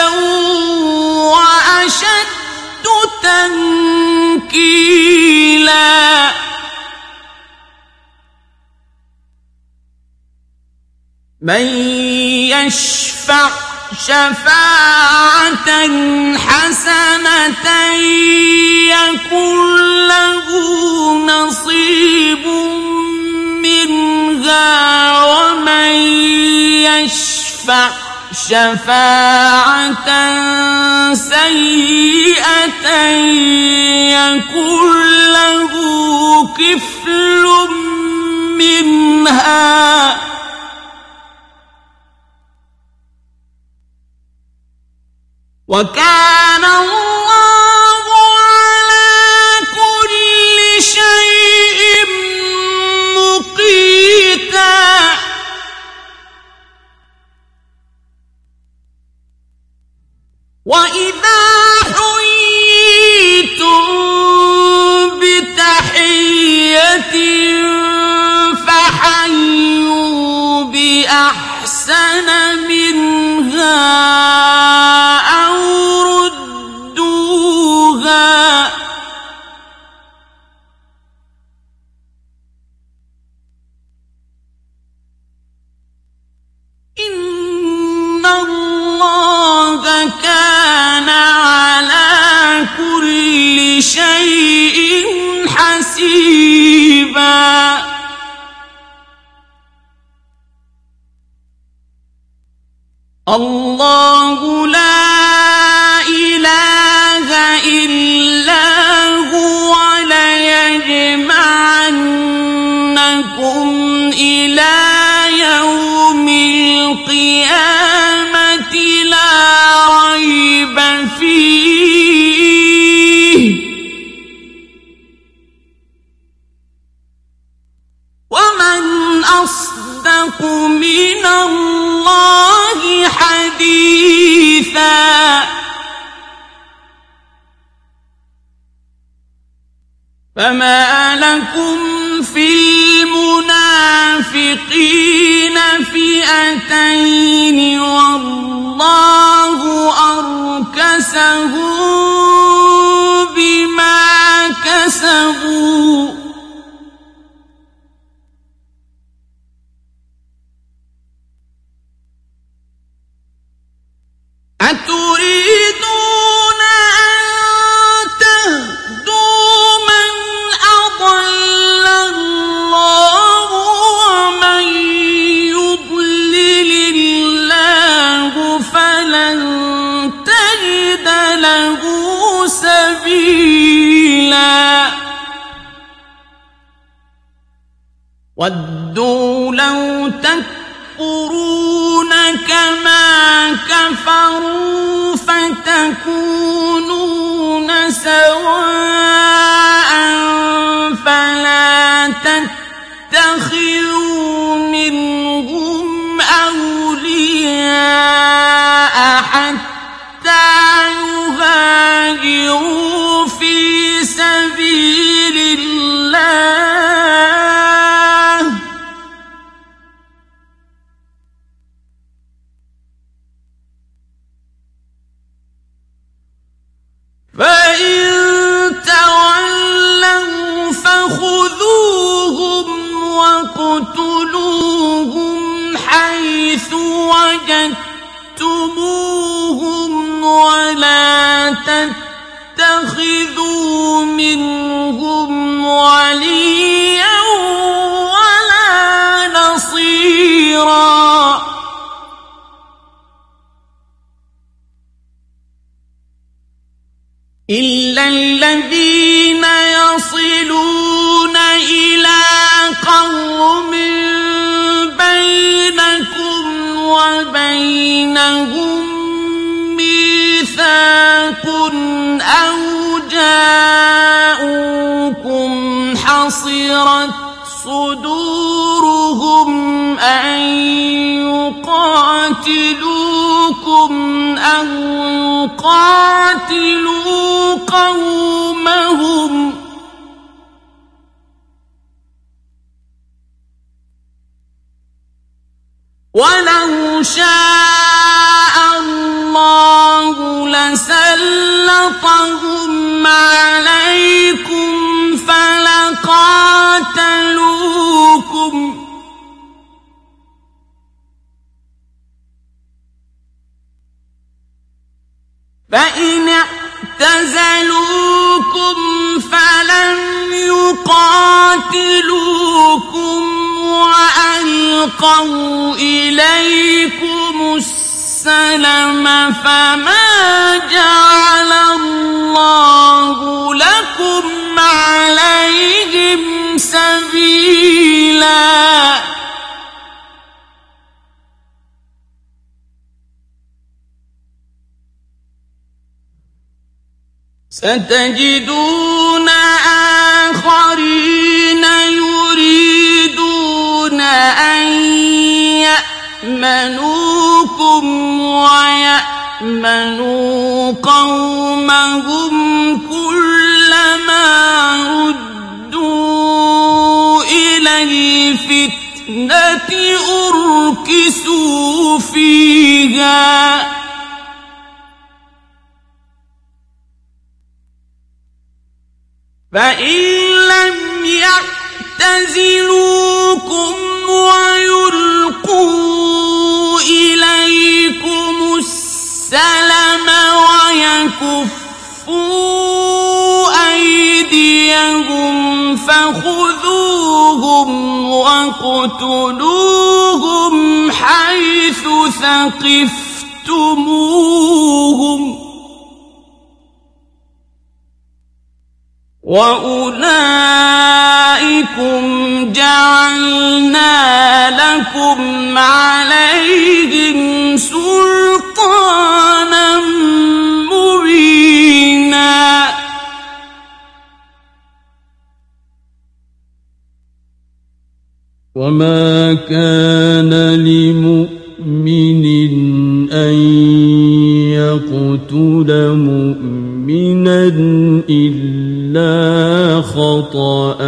وأشد تنكيلا من يشفع شفاعة حسنة يكن له نصيب منها ومن يشفع شفاعة سيئة يكن له كفل منها وكان الله على كل شيء مقيتا وإذا حييتم بتحية فحيوا بأحسن منها أو ردوها إن الله كان على كل شيء حسيبا الله لا إله إلا هو ليجمعنكم إلى يوم القيامة لا ريب فيه ومن أصدق من الله حديثا فما لكم في المنافقين فئتين والله أركسهم بما كسبوا أتريدون أن تهدوا من أضل الله ومن يضلل الله فلن تجد له سبيلا ودوا لو تكفرون كما كفروا فتكونون سواء فلا تتخذوا منهم أولياء حتى يهاجروا في سبيل الله فإن تولوا فخذوهم واقتلوهم حيث وجدتموهم ولا تتخذوا منهم وليا ولا نصيرا الذين يصلون إلى قوم بينكم وبينهم ميثاق أو جاءوكم حصرت صدورهم أن يقاتلوكم أو يقاتلوا قومهم ولو شاء الله لسلطهم عليكم فلقاتلوكم فإن اعتزلوكم فلم يقاتلوكم وألقوا إليكم السلم فما جعل الله لكم عليهم سبيلا ستجدون آخرين يريدون أن يأمنوكم ويأمنوا قومهم كلما ردوا إلى الفتنة أركسوا فيها فإن لم يعتزلوكم ويلقوا إليكم السلم ويكفوا أيديهم فخذوهم واقتلوهم حيث ثقفتموهم وأولئكم جعلنا لكم عليهم سلطانا مبينا
وما كان لمؤمن أن يقتل مؤمنا إلا خطأ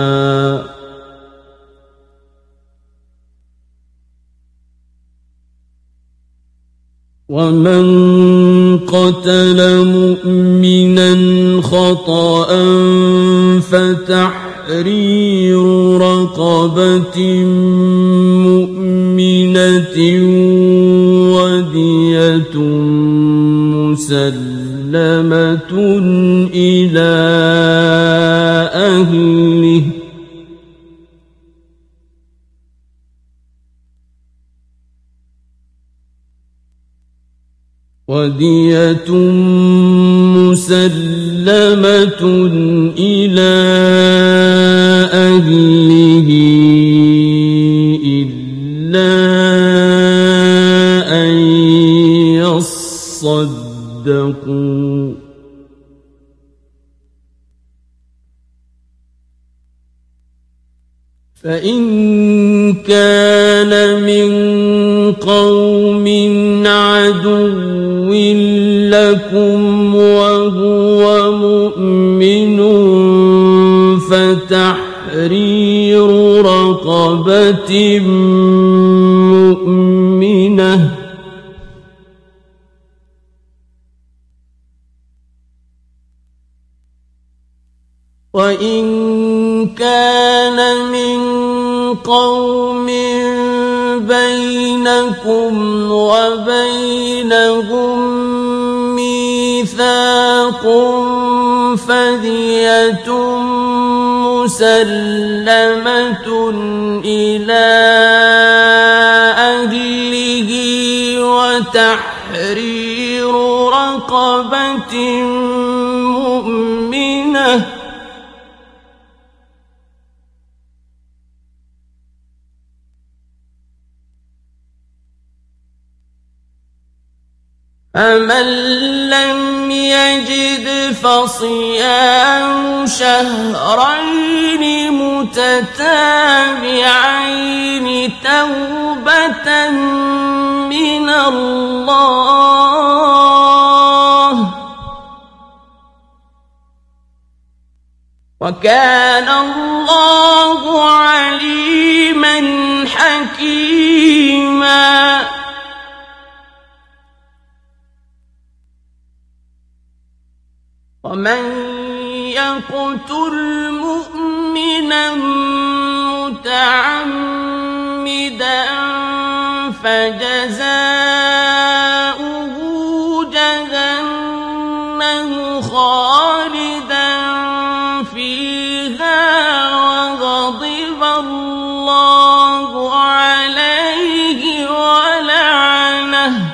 ومن قتل مؤمنا خطأ فتحرير رقبة مؤمنة ودية مسلمة إلى أهله ودية مسلمة إلى أهله إلا أن يصدقوا فإن كان من قوم عدو لكم وهو مؤمن فتحرير رقبة مؤمنة وإن كان من قوم بينكم وبينهم ميثاق فدية مسلمة إلى أهله وتحرير رقبة مؤمنة فمن لم يجد فصيام شهرين متتابعين توبة من الله وكان الله عليما حكيما. ومن يقتل مؤمنا متعمدا فجزاؤه جهنم خالدا فيها وغضب الله عليه ولعنه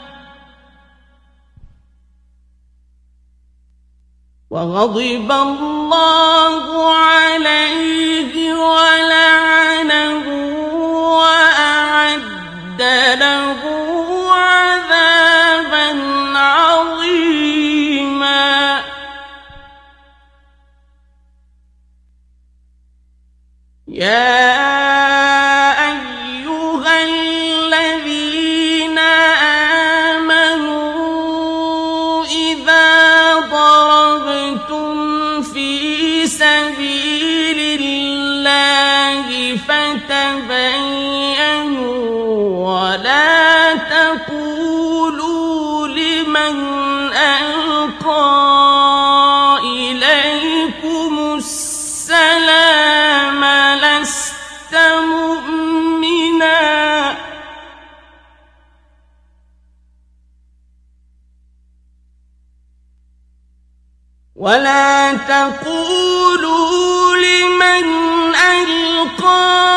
وغضب الله عليه ولعنه وأعد له عذابا عظيما. يا أيها الذين آمنوا إذا ضربتم في سبيل الله فتبينوا ولا تقولوا لمن ألقى إليكم السلام لست مؤمنا ولا تقولوا لمن ألقى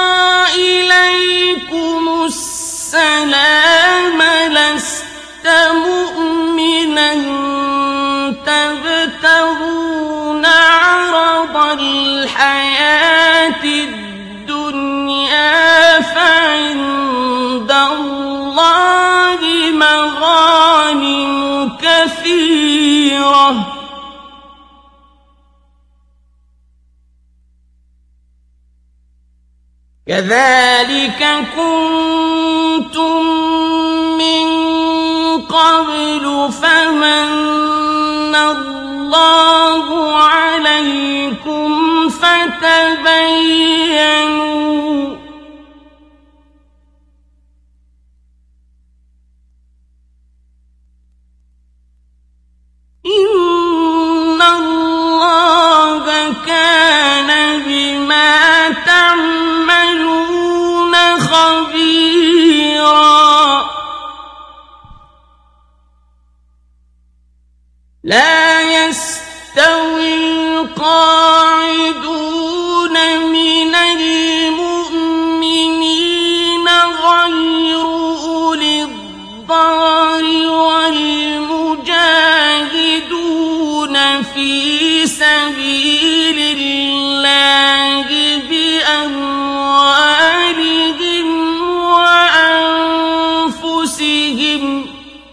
إليكم السلام لست مؤمنا تبتغون عرض الحياة الدنيا فعند الله مغانم كثيرة كذلك كنتم من قبل فمن الله عليكم فتبينوا إن الله كان بما تعملون خبيرا. لا يستوي القاعدون من المؤمنين غير أولي الضرر والمجاهدون في سبيل الله بأموالهم وأنفسهم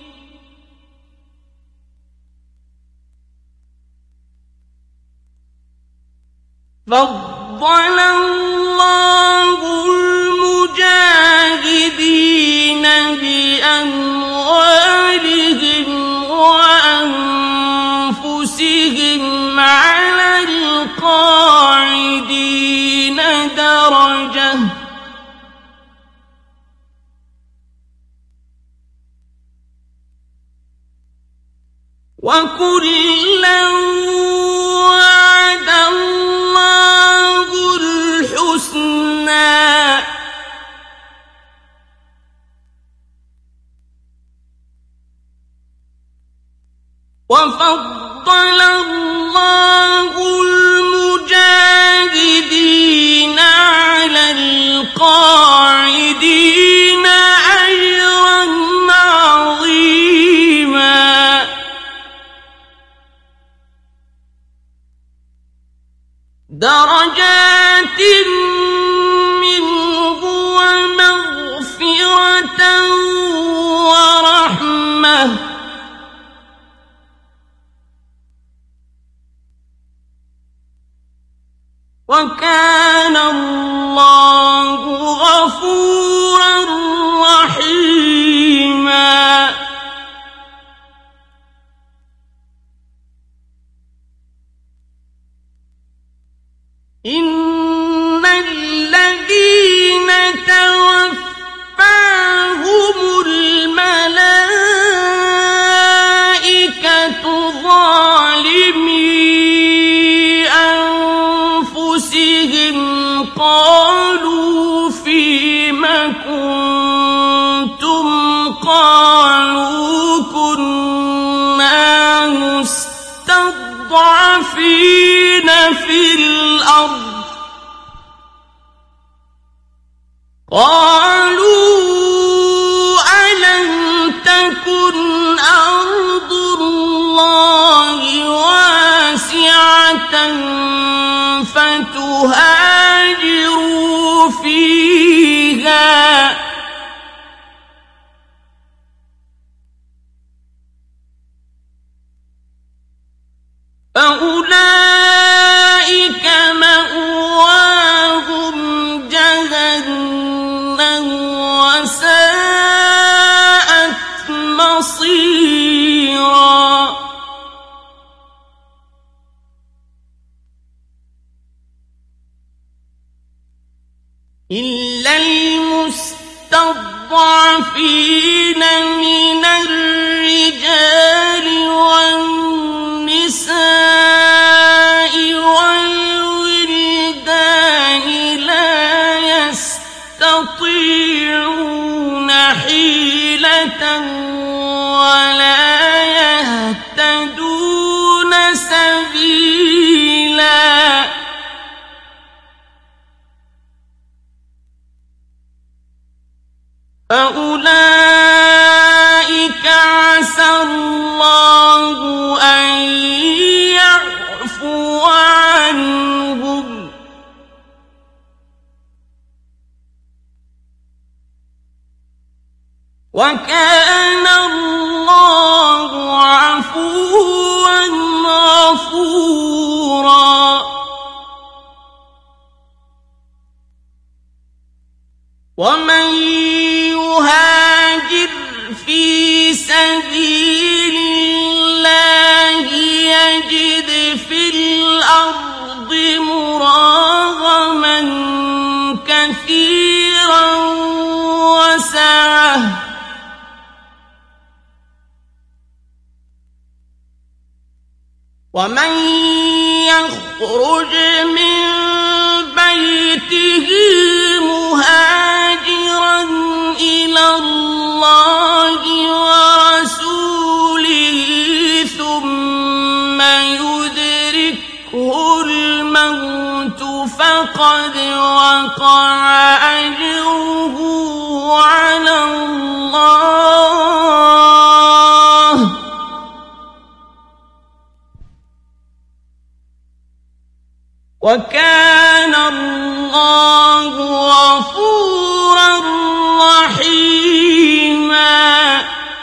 فضل الله المجاهدين بأموالهم وأنفسهم على القاعدين درجة وكلا وعد الله الحسنى وفضل الله المجاهدين على القاعدين أجرا عظيما. درجات منه ومغفرة ورحمة وكان الله غفورا رحيما. إن الذين توفاهم الملائكة ظالمي أنفسهم قالوا فيم كنتم قالوا كنا مستضعفين في الأرض قالوا ألم تكن أرض الله واسعة فتهاجروا فيها فأولئك مأواهم جهنم وساءت مصيرا. إلا المستضعفين من الرجال والنساء والولدان لا يستطيعون حيلة ولا يهتدون سبيلا. فأولئك عسى الله أن يعفو عنهم وكان الله عفوا غفورا. ومن يهاجر في سبيل الله يجد في الأرض مراغما كثيرا وسعة ومن يخرج من بيته مهاجرا إلى الله ورسوله ثم يدركه الموت فقد وقع أجره على الله وكان الله غفورا رحيما.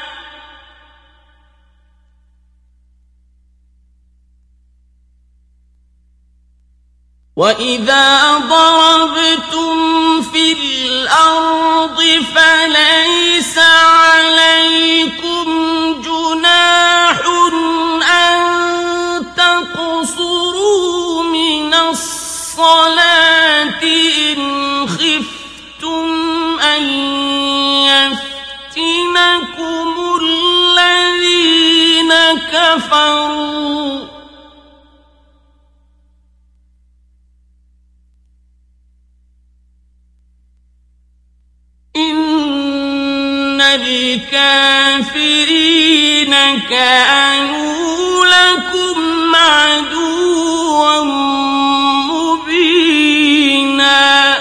وإذا ضربتم في الأرض فليس عليكم جناح أن تقصروا من الصلاة إن خفتم أن يفتنكم الذين كفروا إن الكافرين كانوا لكم عدوا مبينا.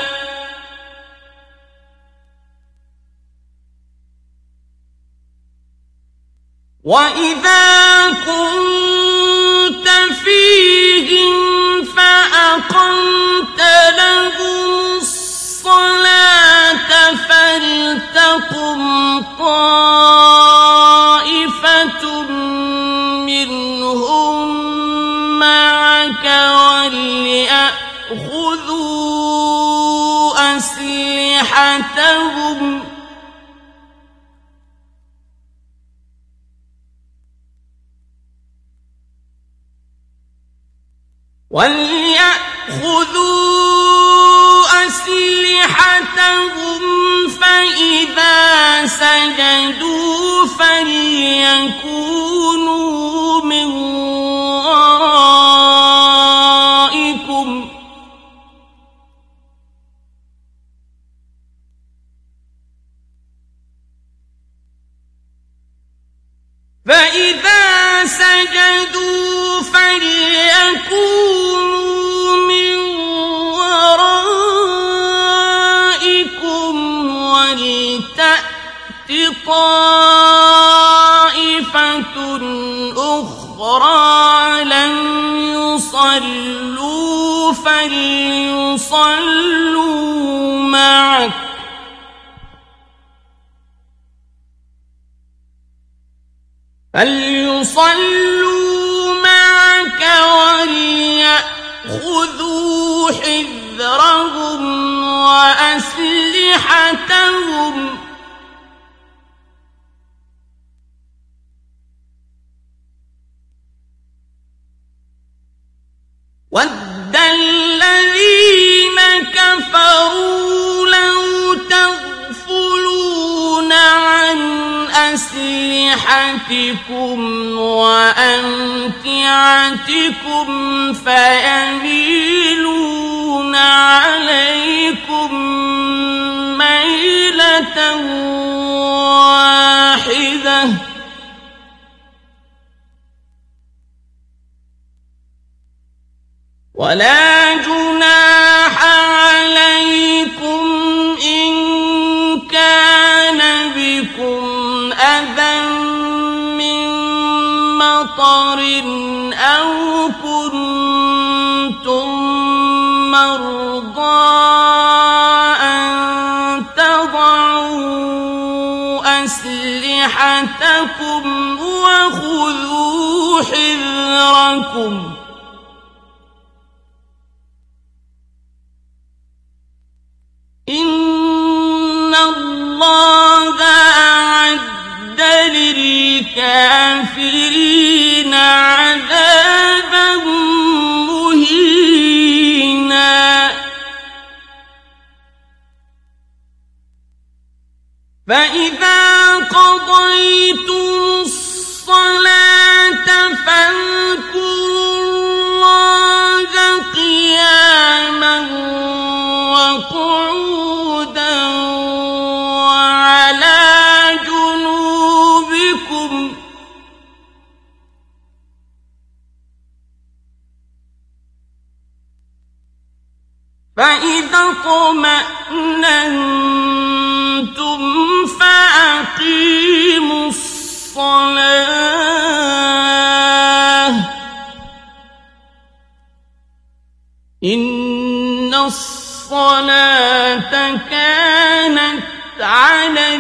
وإذا كنت فيهم فأقمت لهم الصلاة فلتقم طائفة منهم معك وليأخذوا
وليأخذوا أسلحتهم وليأخذوا أسلحتهم فإذا سجدوا فليكونوا من ورائكم فإذا سجدوا فليكونوا من ورائكم ولتأت طائفة أخرى لم يصلوا فليصلوا معك فليصلوا معك وليأخذوا حذرهم وأسلحتهم وَدَّ الَّذِينَ كَفَرُوا لَوْ تَغْفُلُونَ عَنْ أَسْلِحَتِكُمْ وَأَمْتِعَتِكُمْ فَيَمِيلُونَ عَلَيْكُمْ مَيْلَةً وَاحِدَةً ولا جناح عليكم إن كان بكم أذى من مطر أو كنتم مرضى أن تضعوا أسلحتكم وخذوا حذركم إن الله أعد للكافرين عذابا مهينا فإذا قضيتم الصلاة فاذكروا الله قياما وقعودا وعلى جنوبكم فإذا اطمأننتم فأقيموا الصلاة إن الصلاة كانت على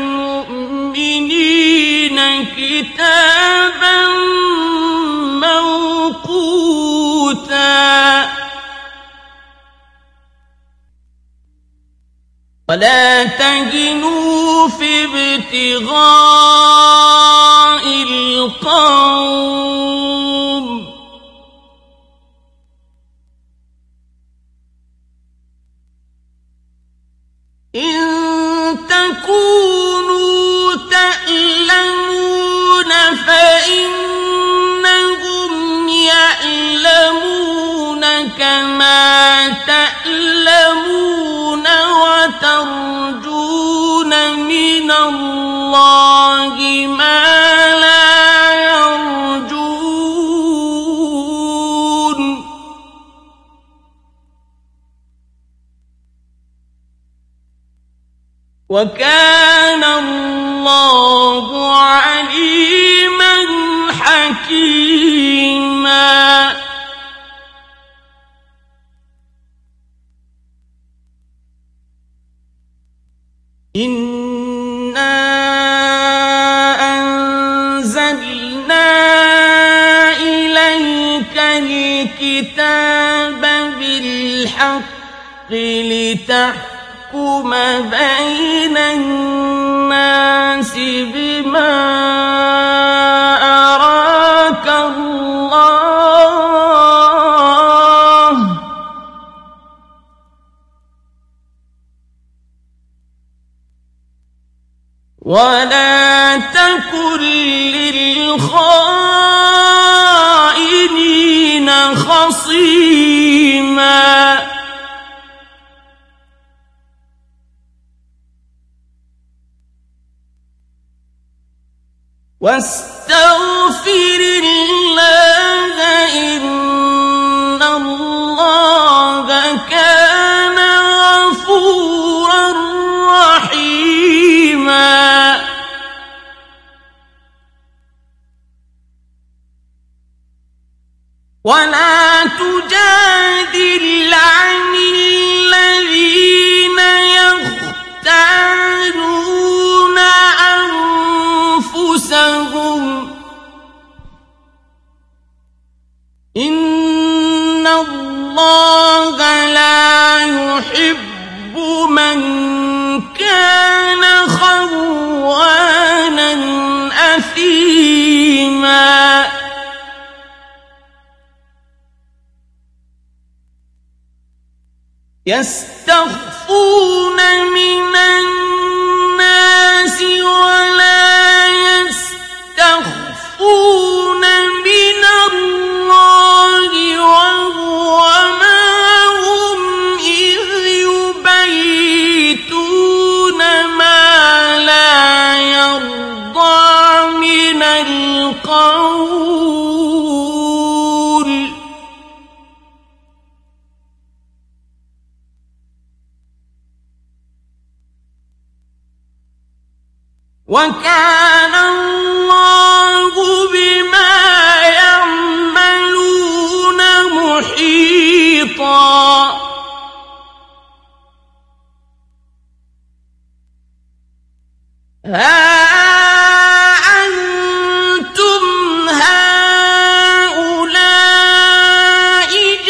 المؤمنين كتابا موقوتا ولا تهنوا في ابتغاء القوم إن تكونوا تألمون فإنهم يألمون كما تألمون وترجون من الله ما لا يرجون وكان الله عليما حكيما إنا أنزلنا إليك الكتاب بالحق بالحق لتحكم بين الناس بما أراك الله ولا تكن للخائنين خصيما واستغفر الله إن الله كان غفورا رحيما ولا تجادل عن الذين يختانون أنفسهم إن الله لا يحب من كان خوانا أثيما يستخفون من الناس ولا يستخفون من الله وهو معهم إذ يبيتون ما لا يرضى من القول وكان الله بما يعملون محيطا ها أنتم هؤلاء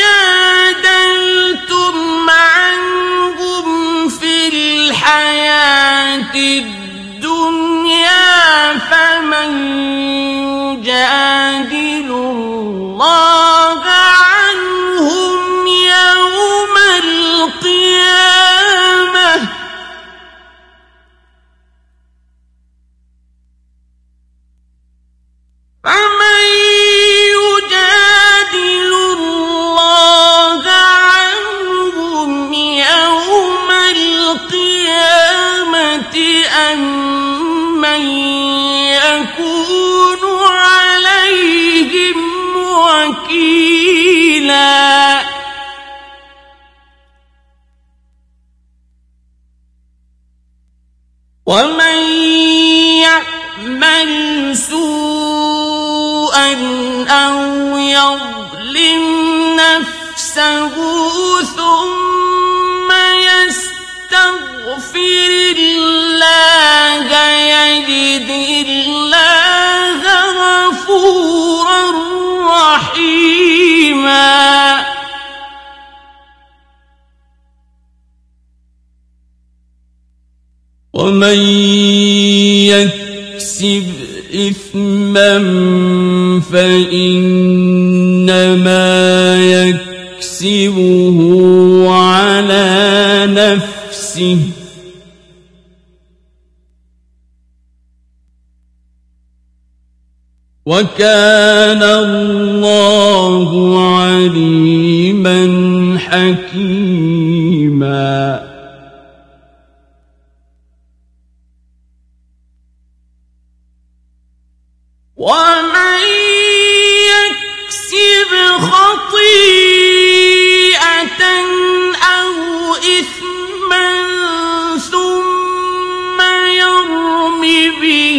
جادلتم عنهم في الحياة الدنيا فمن يجادل الله عنهم يوم القيامة فمن يجادل الله عنهم يوم القيامة أم من يكون عليهم وكيلا ومن يعمل سوءا أو يظلم نفسه ثم يستغفر الله يجد الله غفورا رحيما ومن يكسب إثما فإنما يكسبه على نفسه وكان الله عليما حكيما ومن يكسب خطيئة أو إثما ثم يرم به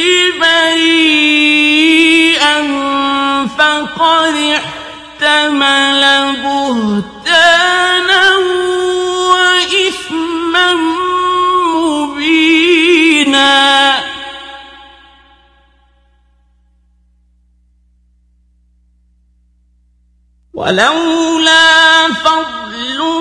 بريئا فقد احتمل بهتانا وإثما مبينا ولولا فضل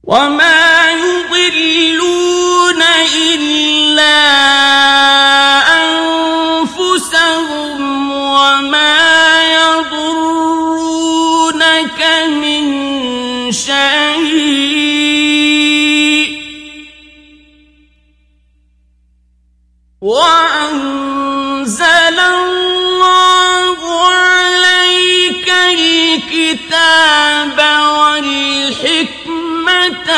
وما يضلون إلا أنفسهم وما يضرونك من شيء وأنزل الله عليك الكتاب والحكمة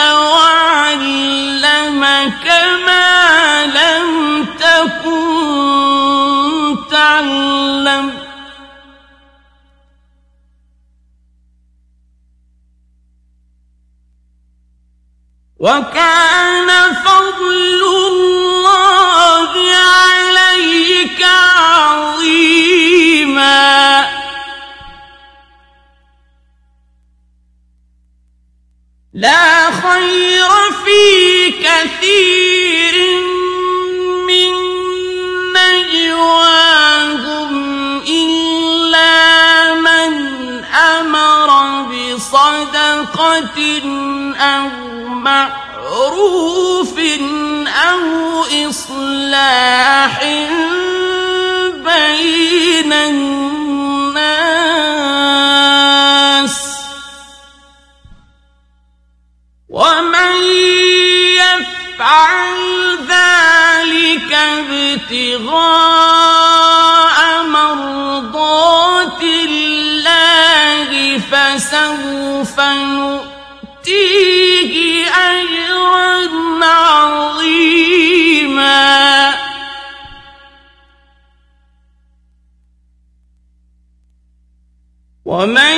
وعلمك ما لم تكن تعلم وكان فضل الله عليك عظيما لا خير في كثير من نجواهم إلا من أمر بصدقة أو معروف أو إصلاح بين الناس ومن يفعل ذلك ابتغاء مرضات الله فسوف نؤتيه أجرا عظيما ومن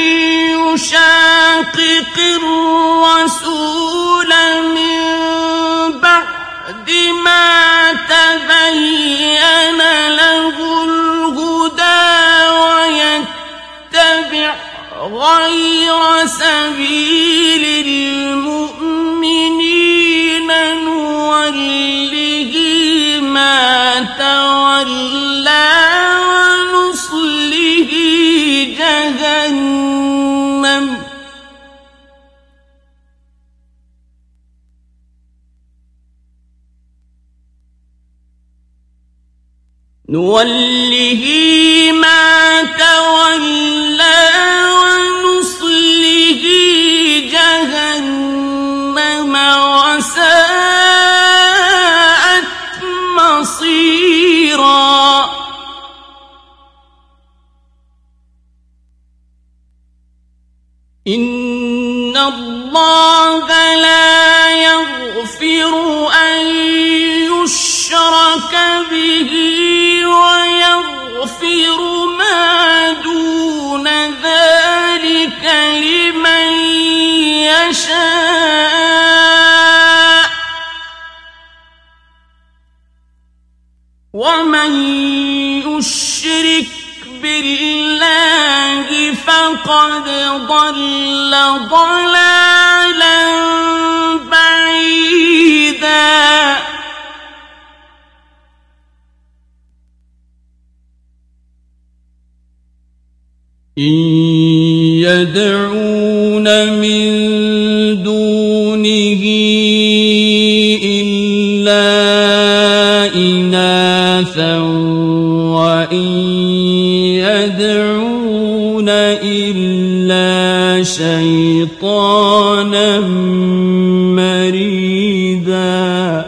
يشاقق الرسول من بعد ما تبين له الهدى ويتبع غير سبيل المؤمنين نوله ما تولى ونصله جهنم نوله ما تولى ونصله جهنم وساءت مصيرا إن الله لا يغفر أن يشرك به ويغفر ما دون ذلك لمن يشاء ومن يشرك بالله فقد ضل ضلالا بعيدا إن يدعون من دونه إلا إناثا وإن يدعون إلا شيطانا مريدا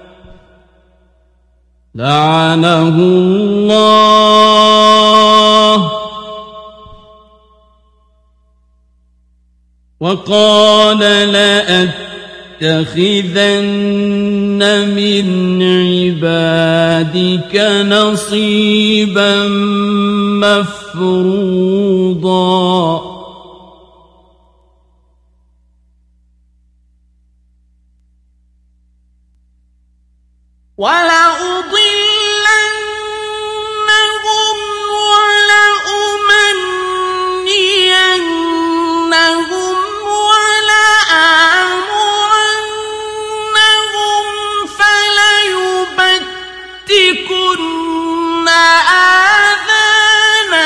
لعنه الله وقال لأتخذن من عبادك نصيبا مفروضا ولأضلنهم ولأمنينهم ولآمرنهم فليبتكن آذان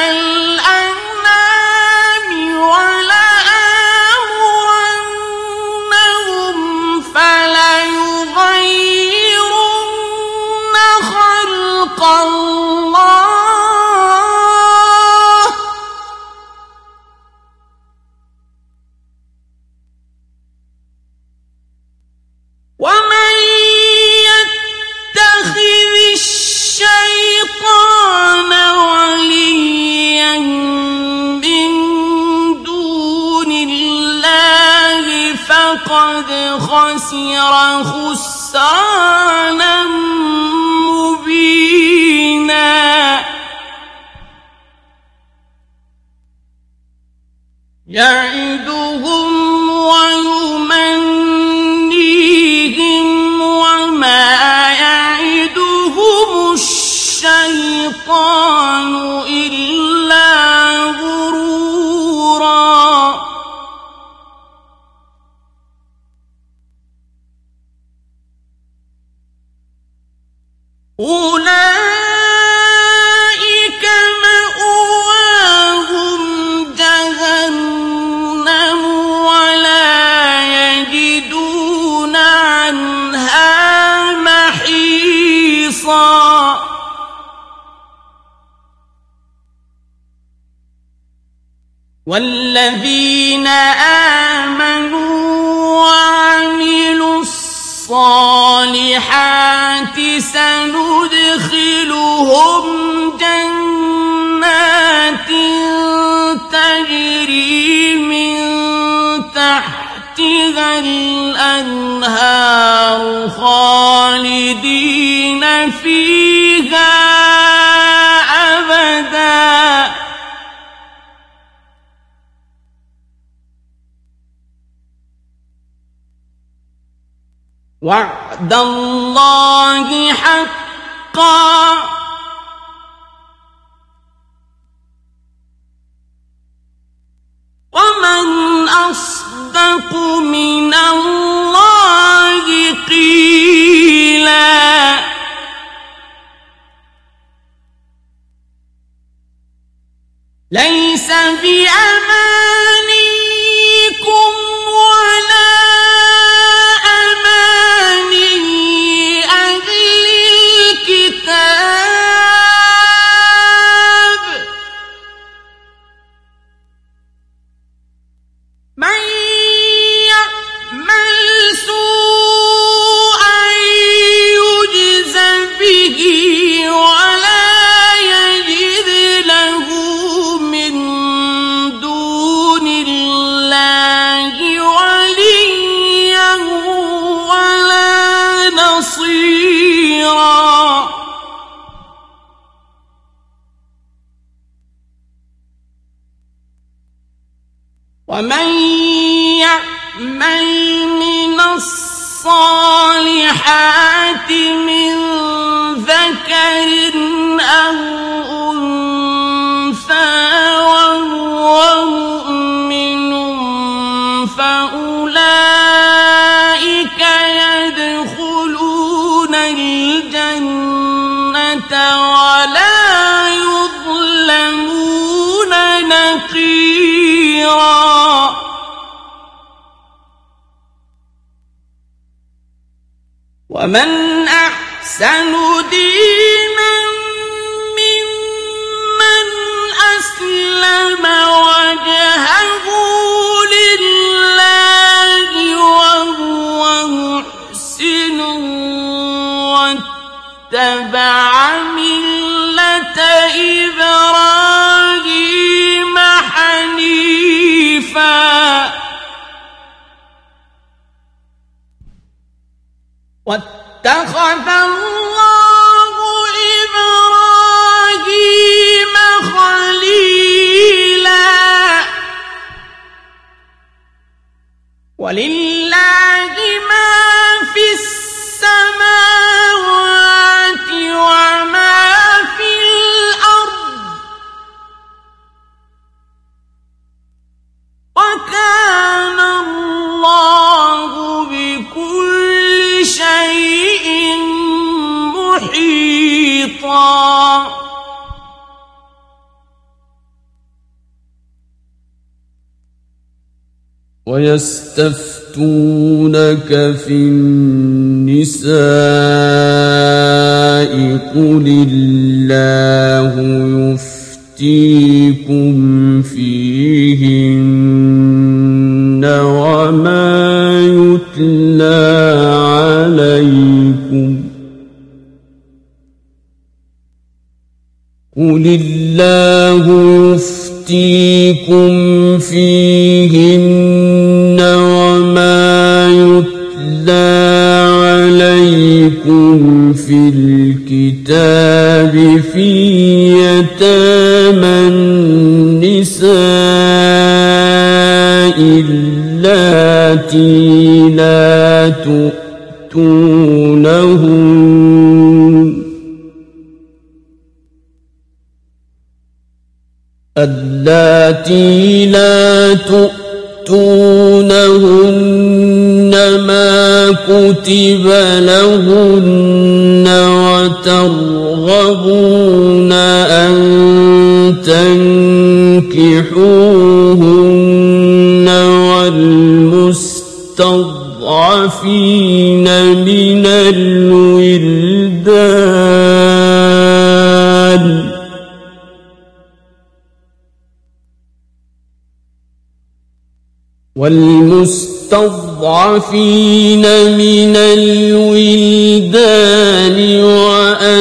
الأنعام ولآمرنهم
فقد خسر خسرانا مبينا يعدهم ويمنيهم وما يعدهم الشيطان إلا غرورا أولئك مأواهم جهنم ولا يجدون عنها محيصا والذين آمنوا وعملوا الصالحات سندخلهم جنات تجري من تحتها الأنهار خالدين فيها أبدا وعد الله حقا ومن أصدق من الله قيلا ليس بأمانيكم ولا ومن يعمل من الصالحات من ذكر أو أنثى وهو مؤمن فأولئك يدخلون الجنة ولا يظلمون نقيرا ومن أحسن دينا ممن أسلم وجهه لله وهو محسن واتبع ملة إبراهيم حنيفا واتخذ الله إبراهيم خليلا ولله ما في السماوات وما في الأرض وكان الله بكل شيء محيطا ويستفتونك في النساء قل الله يفتيكم فيهن وما يتلى عليكم قل الله يفتيكم يفتيكم فيهن وما يتلى عليكم في الكتاب في يتامى النساء اللاتي لا تؤتونهن اللاتي لا تؤتونهن ما كتب لهن وترغبون أن تنكحوهن والمستضعفين من الولدان والمستضعفين من الولدان وأن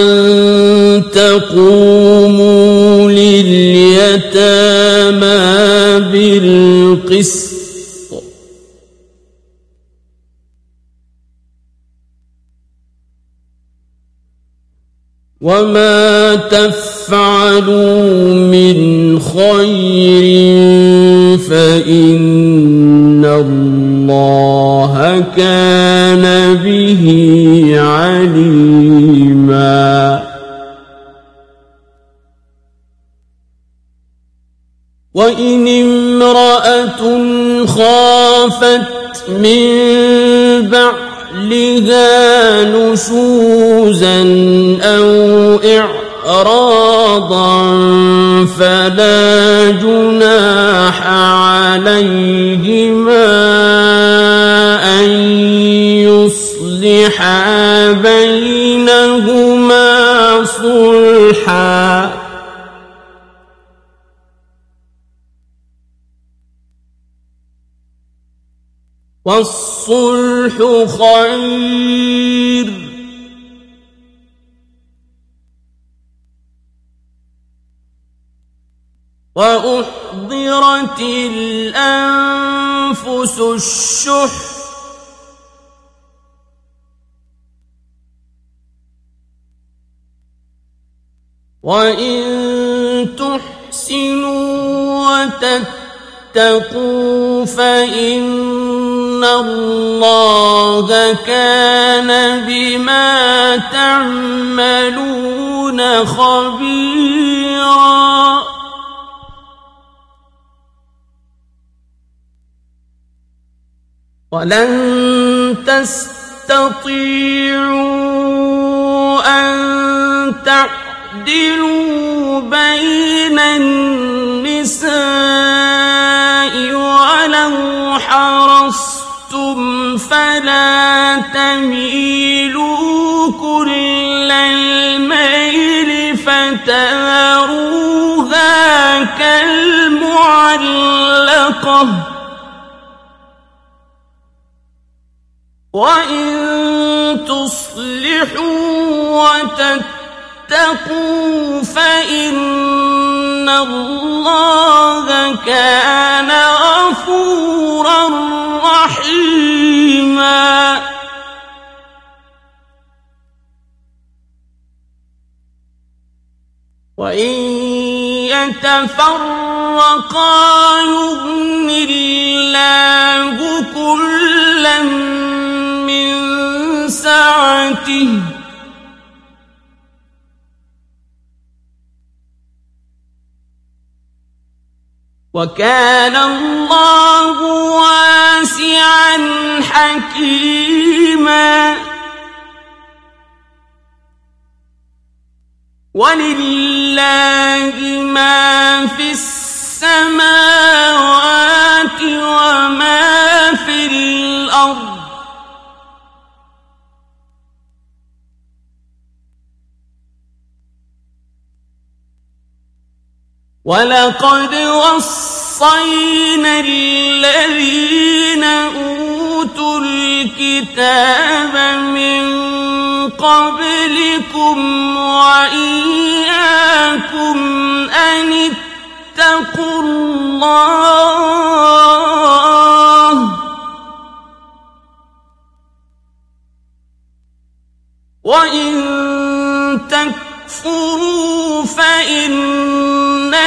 تقوموا لليتامى بالقسط وما تفعلوا من خير فإن الله كان به عليما وإن امرأة خافت من بعلها نشوزا أو إعراضا فلا جناح عليهما أن يصلحا بينهما صلحا والصلح خير وأحضرت الأنفس الشح وإن تحسنوا وتتقوا فإن الله كان بما تعملون خبيرا ولن تستطيعوا أن تعدلوا بين النساء ولو حرصتم فلا تميلوا كل الميل فتذروها كالمعلقة وإن تصلحوا وتتقوا فإن الله كان غفورا رحيما وإن يتفرقا يغن الله كلا من سعته وكان الله واسعا حكيما ولله ما في السماوات وما في الأرض ولقد وصينا الذين أوتوا الكتاب من قبلكم وإياكم أن فاتقوا الله وإن تكفروا فإن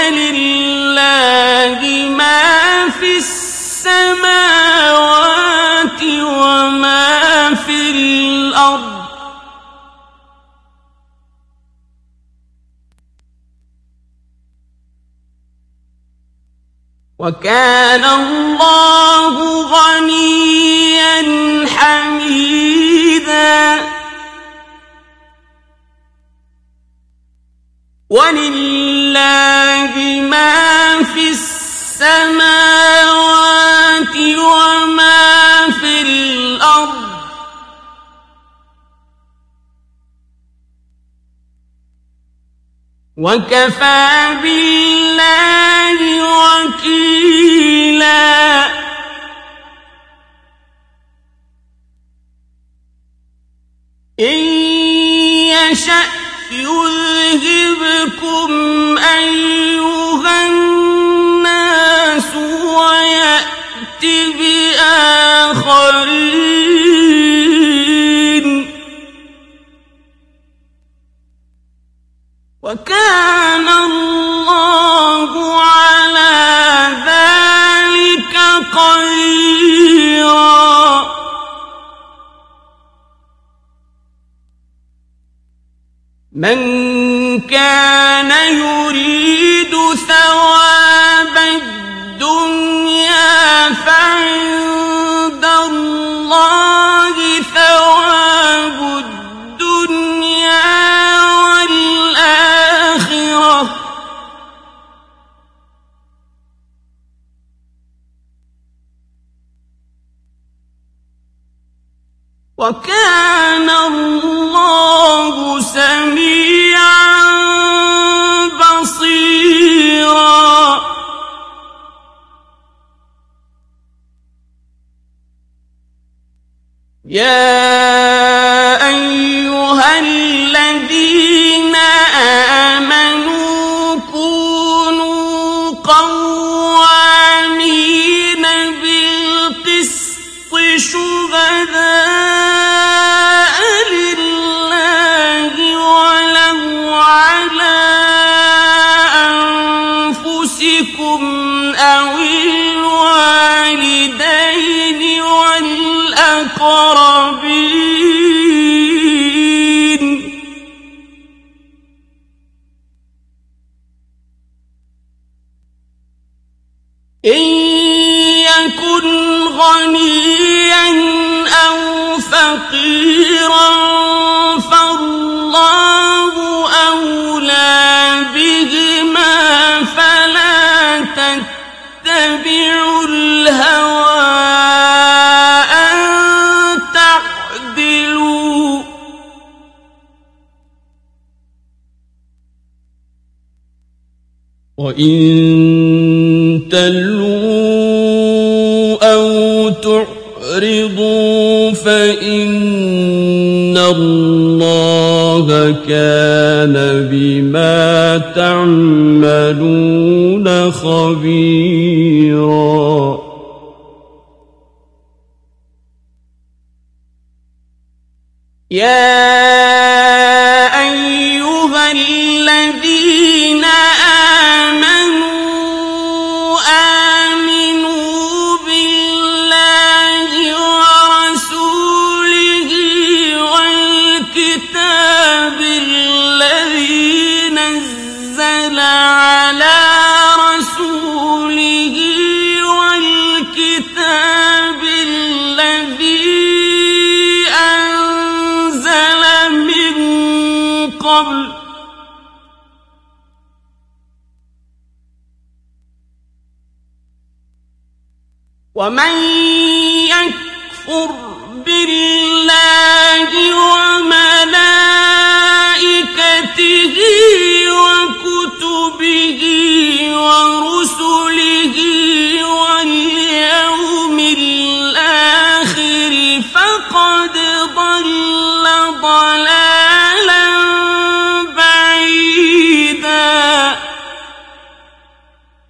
لله ما في السماوات وما في الأرض وكان الله غنيا حميدا ولله ما في السماوات وما في الأرض وكفى بالله وكيلا إن يشأ يذهبكم أيها الناس ويأت بآخرين وكان الله على ذلك قديرا من كان يريد ثواب الدنيا فعند الله ثواب الدنيا والآخرة وكان الله سميعا بصيرا يا أيها الذين آمنوا كونوا قوامين بالقسط شهداء لله ولو على أنفسكم أو الوالدين والأقربين إن يكن غنيا أو فقيرا فالله أولى بهما فلا تتبعوا الهوى أن تعدلوا وإن تلووا أو تعرضوا فإن الله كان بما تعملون خبيرا يا أيها الذين آمنوا آمنوا بالله ورسوله والكتاب الذي نزل على رسوله والكتاب الذي أنزل من قبل ومن يكفر بالله وملائكته وكتبه ورسله واليوم الآخر فقد ضل ضلالا بعيدا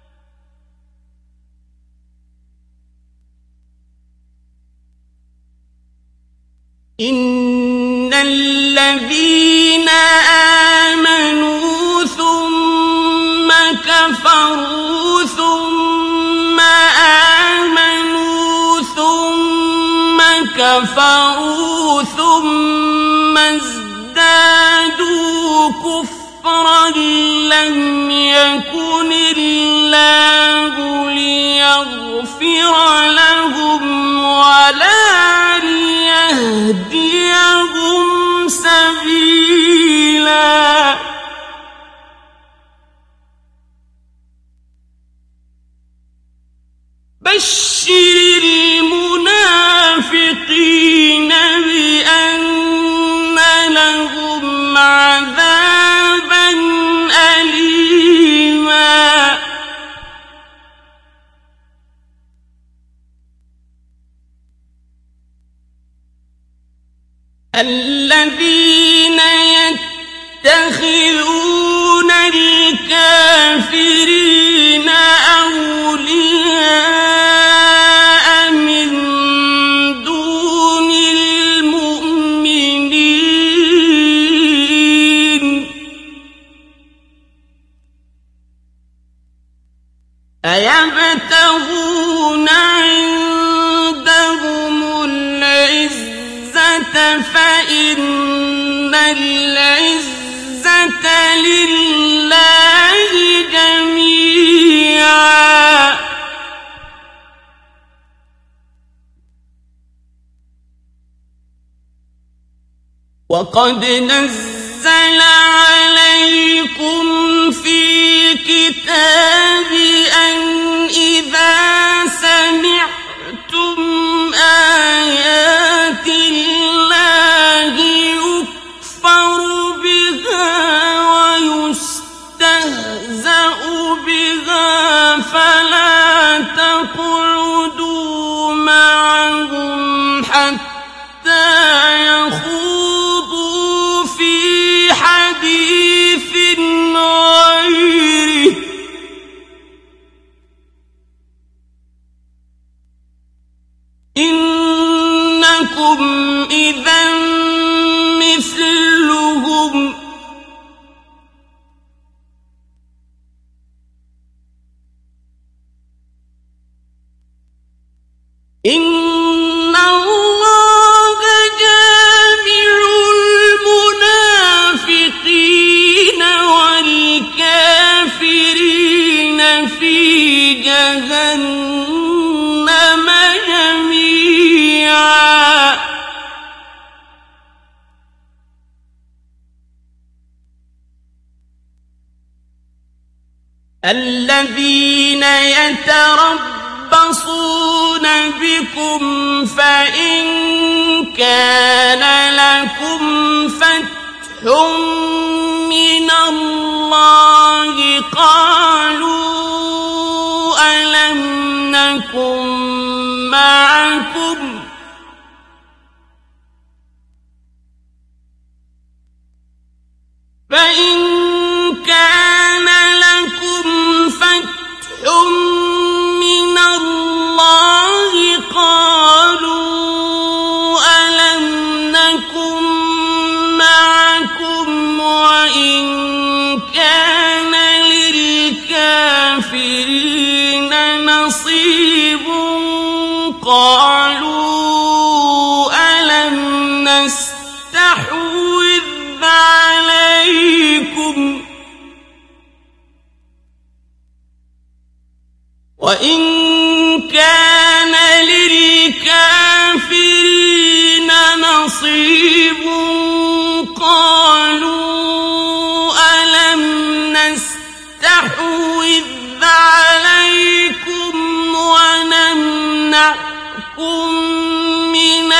الذين آمنوا ثم كفروا ثم آمنوا ثم كفروا ثم ازدادوا كفرا لم يكن الله ليغفر لهم ولا ليهديهم سبيلا بشر المنافقين بأن لهم عذابا أليما الذين يتخذون الكافرين أولياء من دون المؤمنين أيبتغون عندهم العزة فإن العزة لله جميعا وقد نزل عليكم في الكتاب أن إذا سمعتم آيات الله يكفر بها ويستهزأ بها فلا تقعدوا معهم حتى يخوضوا في حديث غيره إنكم إذا مثلهم إن الله جامع المنافقين والكافرين في جهنم جميعا الذين يتربصون بكم فإن كان لكم فتح من الله قالوا ألم نكن معكم فإن كان لكم فتح من الله قالوا ألم نكن معكم وإن كان للكافرين نصيب قالوا ألم نستحوذ عليكم وإن كان للكافرين نصيب قالوا ألم نستحوذ عليكم ونمنعكم من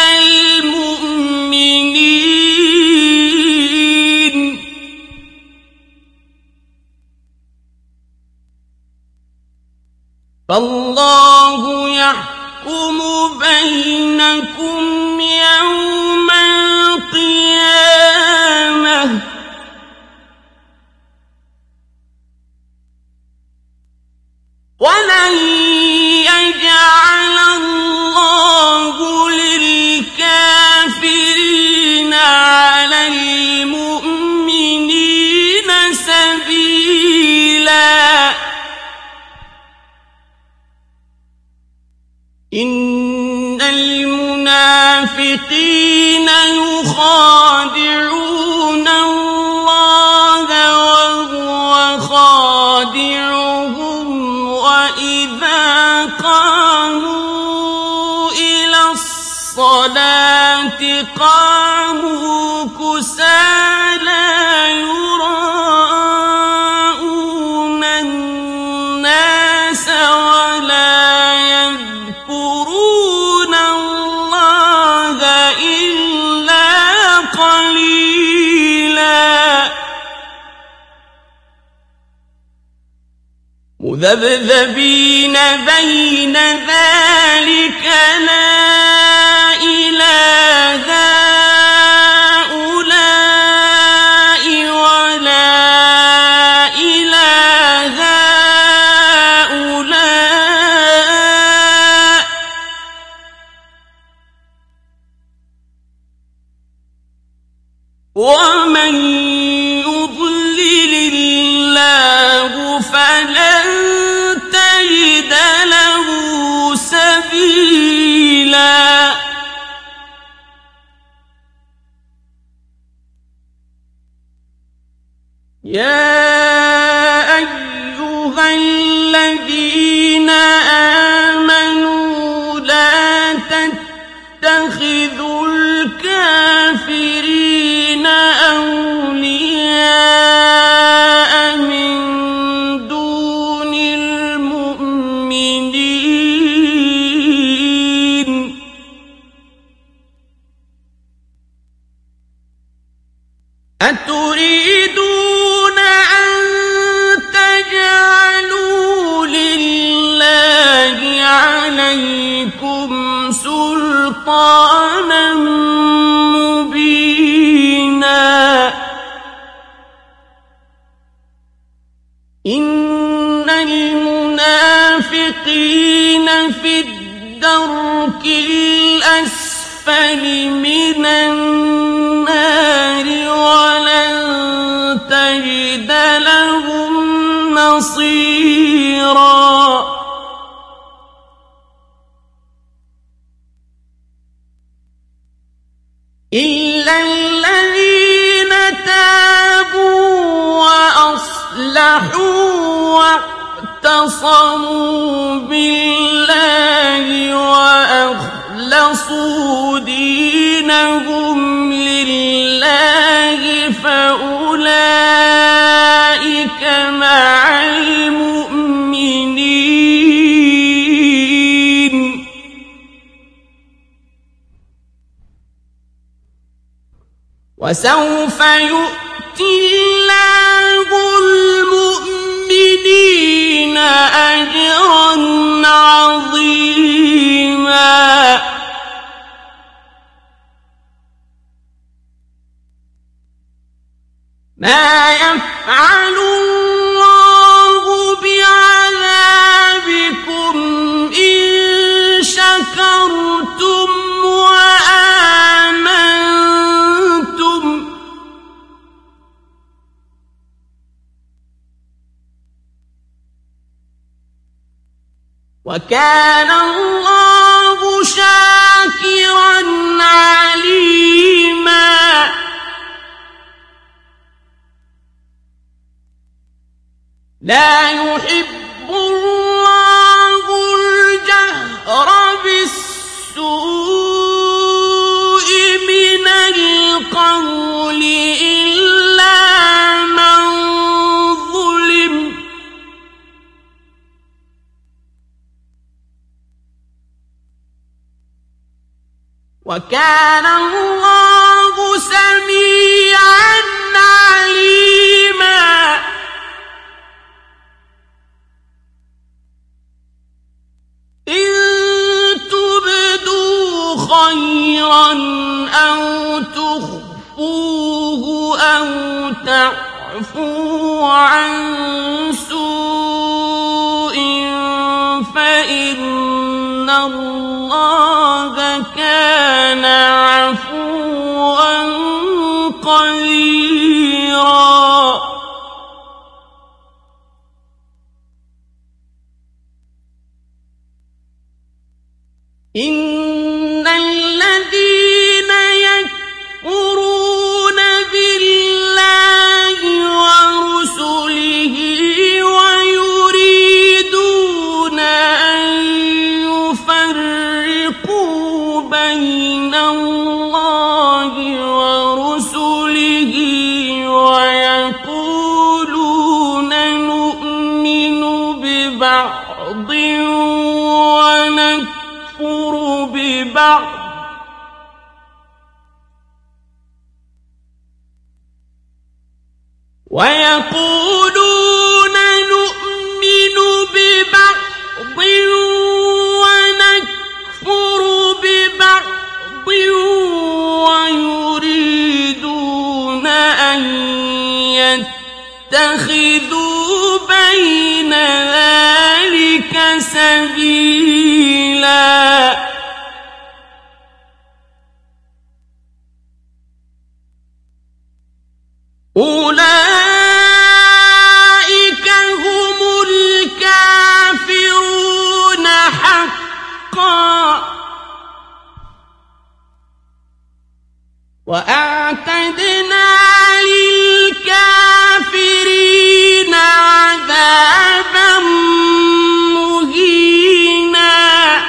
المؤمنين فالله يحكم بينكم يوم القيامة ولن يجعل الله للكافرين على إن المنافقين يخادعون الله وهو خادعهم وإذا قاموا إلى الصلاة قاموا كسالى يراءون الناس ولا يذكرون الله إلا قليلا مذبذبين بين ذلك لا إلى هؤلاء ولا إلى هؤلاء ومن يضلل الله فلن تجد له سبيلا يا أيها الذين آمنوا لا تتخذوا الكافرين أولياء من دون المؤمنين أتريدون أن تجعلوا لله عليكم سلطانا مبينا إن المنافقين في الدرك الأسفل من النار ولن تجد لهم نصيرا إلا الذين تابوا وأصلحوا واعتصموا بالله وأخلصوا دينهم لله فأولئك مع المؤمنين وسوف يؤتي الله المؤمنين أجرا عظيما ما يفعل الله بعذابكم إن شكرتم وآمنتم وكان الله شاكرا عليما لا يحب الله الجهر بالسوء من القول إلا من ظلم وكان الله سميعا عليما إن تبدوا خيرا أو تخفوه أو تعفوا عن سوء فإن الله كان عفوا قديرا إن الذين يكفرون بالله ورسله ويريدون أن يفرقوا بين الله ورسله ويقولون نؤمن ببعض ونكفر ببعض ويقولون نؤمن ببعض ونكفر ببعض ويريدون أن يتخذوا بين ذلك سبيلا أولئك هم الكافرون حقا وأعتدنا للكافرين عذابا مهينا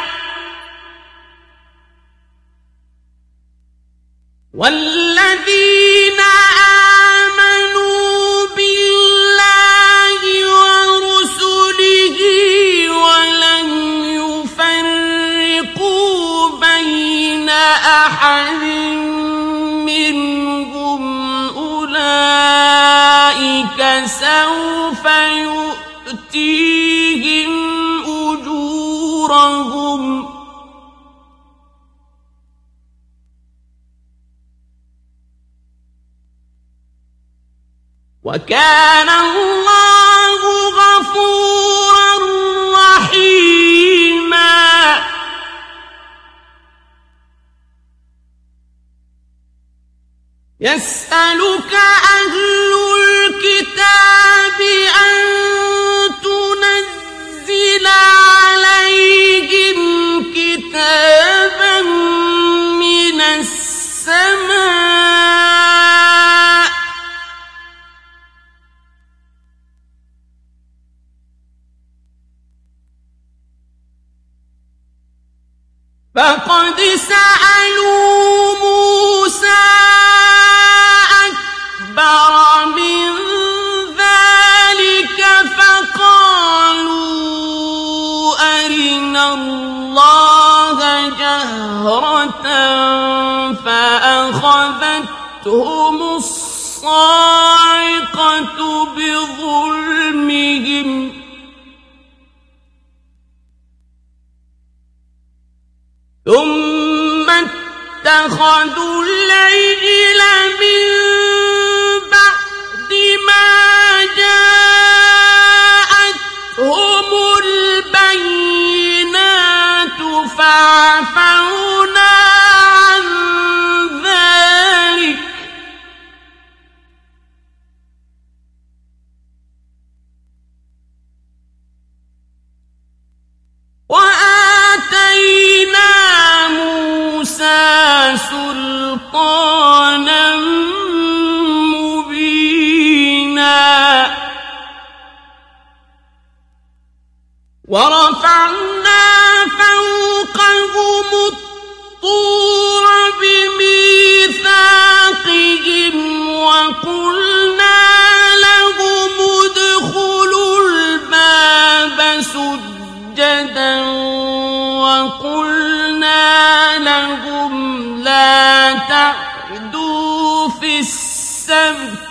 والذين آمنوا بالله ورسله ولم يفرقوا بين أحد منهم أولئك سوف يؤتيهم أجورهم وكان الله غفورا رحيما يسألك أهل الكتاب أن تنزل عليهم كتابا من السماء فقد سألوا موسى أكبر من ذلك فقالوا أرنا الله جهرة فأخذتهم الصاعقة بظلمهم ثم اتخذوا العجل من بعد ما جاءتهم البينات فعفونا عن ذلك وآتينا موسى سلطانا مبينا ورفعنا فوقهم الطور بميثاقهم وقلنا لهم ادخلوا الباب سجدا وقلنا لهم لا تعدوا في السبت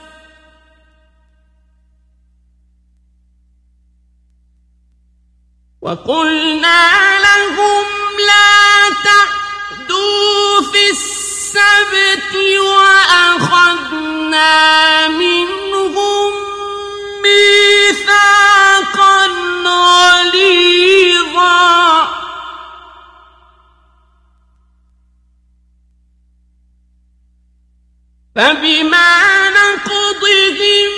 وقلنا لهم لا تعدوا في السبت وأخذنا منهم ميثاقا غليظا فبما نقضهم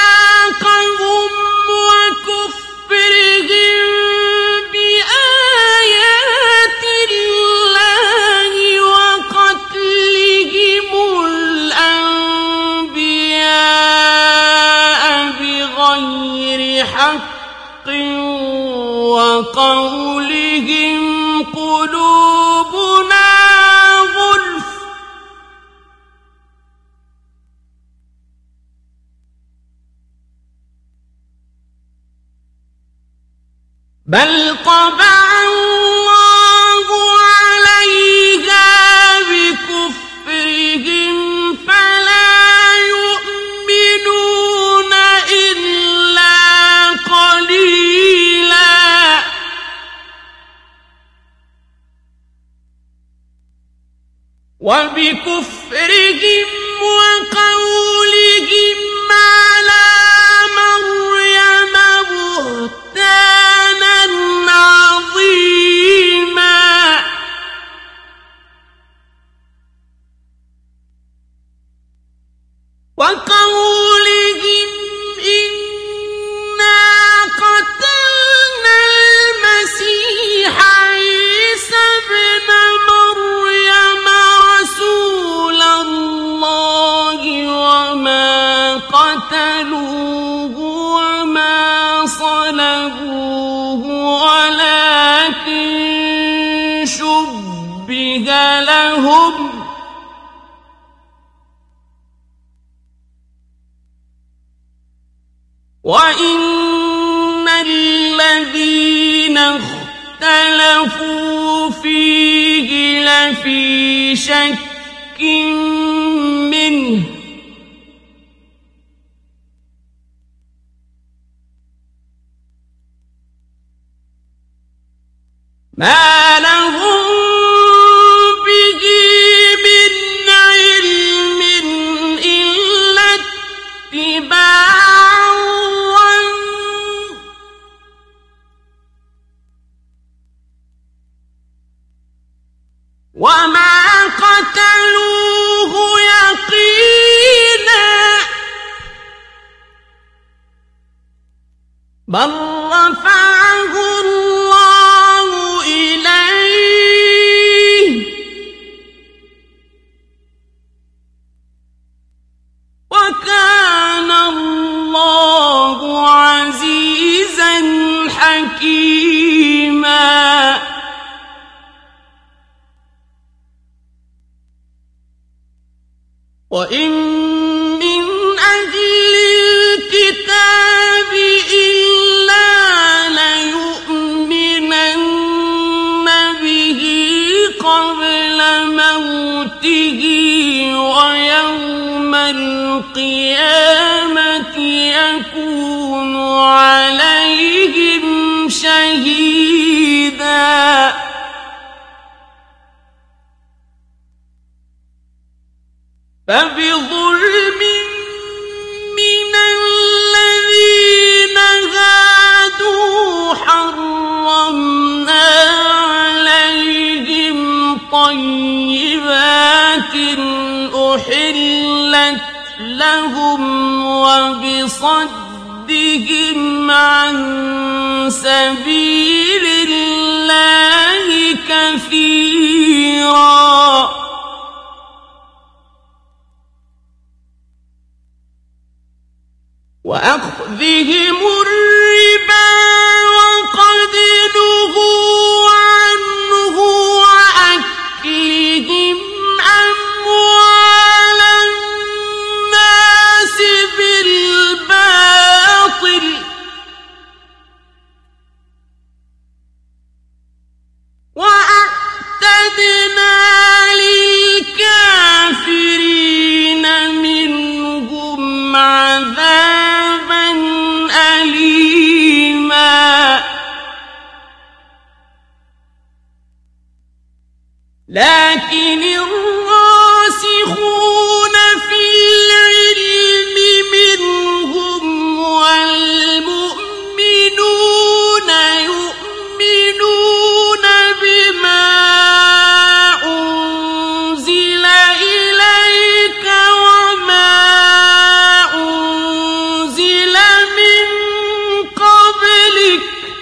ميثاقهم وكفرهم بآيات وقولهم قلوبنا غلف بل طبع الله عليها بكفرهم فلا يؤمنون إلا قليلا وبكفرهم وقولهم على مريم بهتانا عظيما وقولهم إنا قتلنا المسيح عيسى ابن مريم رسول الله وما قتلوه وما صلبوه ولكن شبه لهم وإن الذين اختلفوا فيه لفي شك منه ما لهم به من علم إلا اتباع الظن وما قتلوه يقينا بل رفعه الله إليه وكان الله عزيزا حكيما وإن من أهل الكتاب إلا ليؤمنن به قبل موته ويوم القيامة يكون عليهم شهيدا فبظلم من الذين هادوا حرمنا عليهم طيبات أحلت لهم وبصدهم عن سبيل الله كثيرا وأخذهم الربا وقد نهوا عنه وأكلهم أموال الناس بالباطل وأعتدنا للكافرين منهم عذابا أليما لكن الراسخون في العلم منهم والمؤمنون يؤمنون بما أنزل إليك وما أنزل من قبلك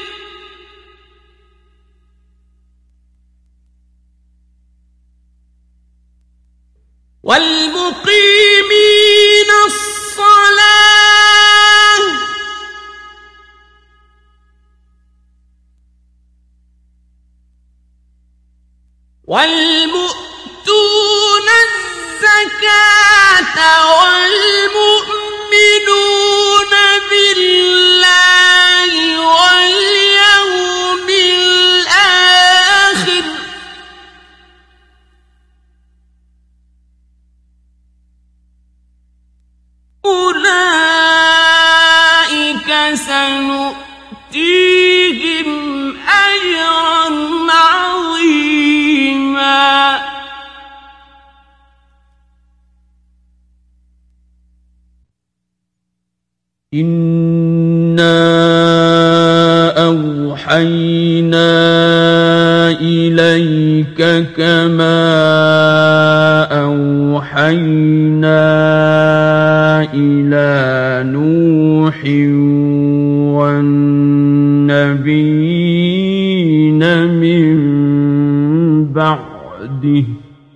والمقيمين الصلاة والمؤتون الزكاة والمؤمنون بالله واليوم الآخر أولئك سنؤتيهم أجرا عظيما
إنا أوحينا إليك كما أوحينا إلى نوح والنبيين من بعده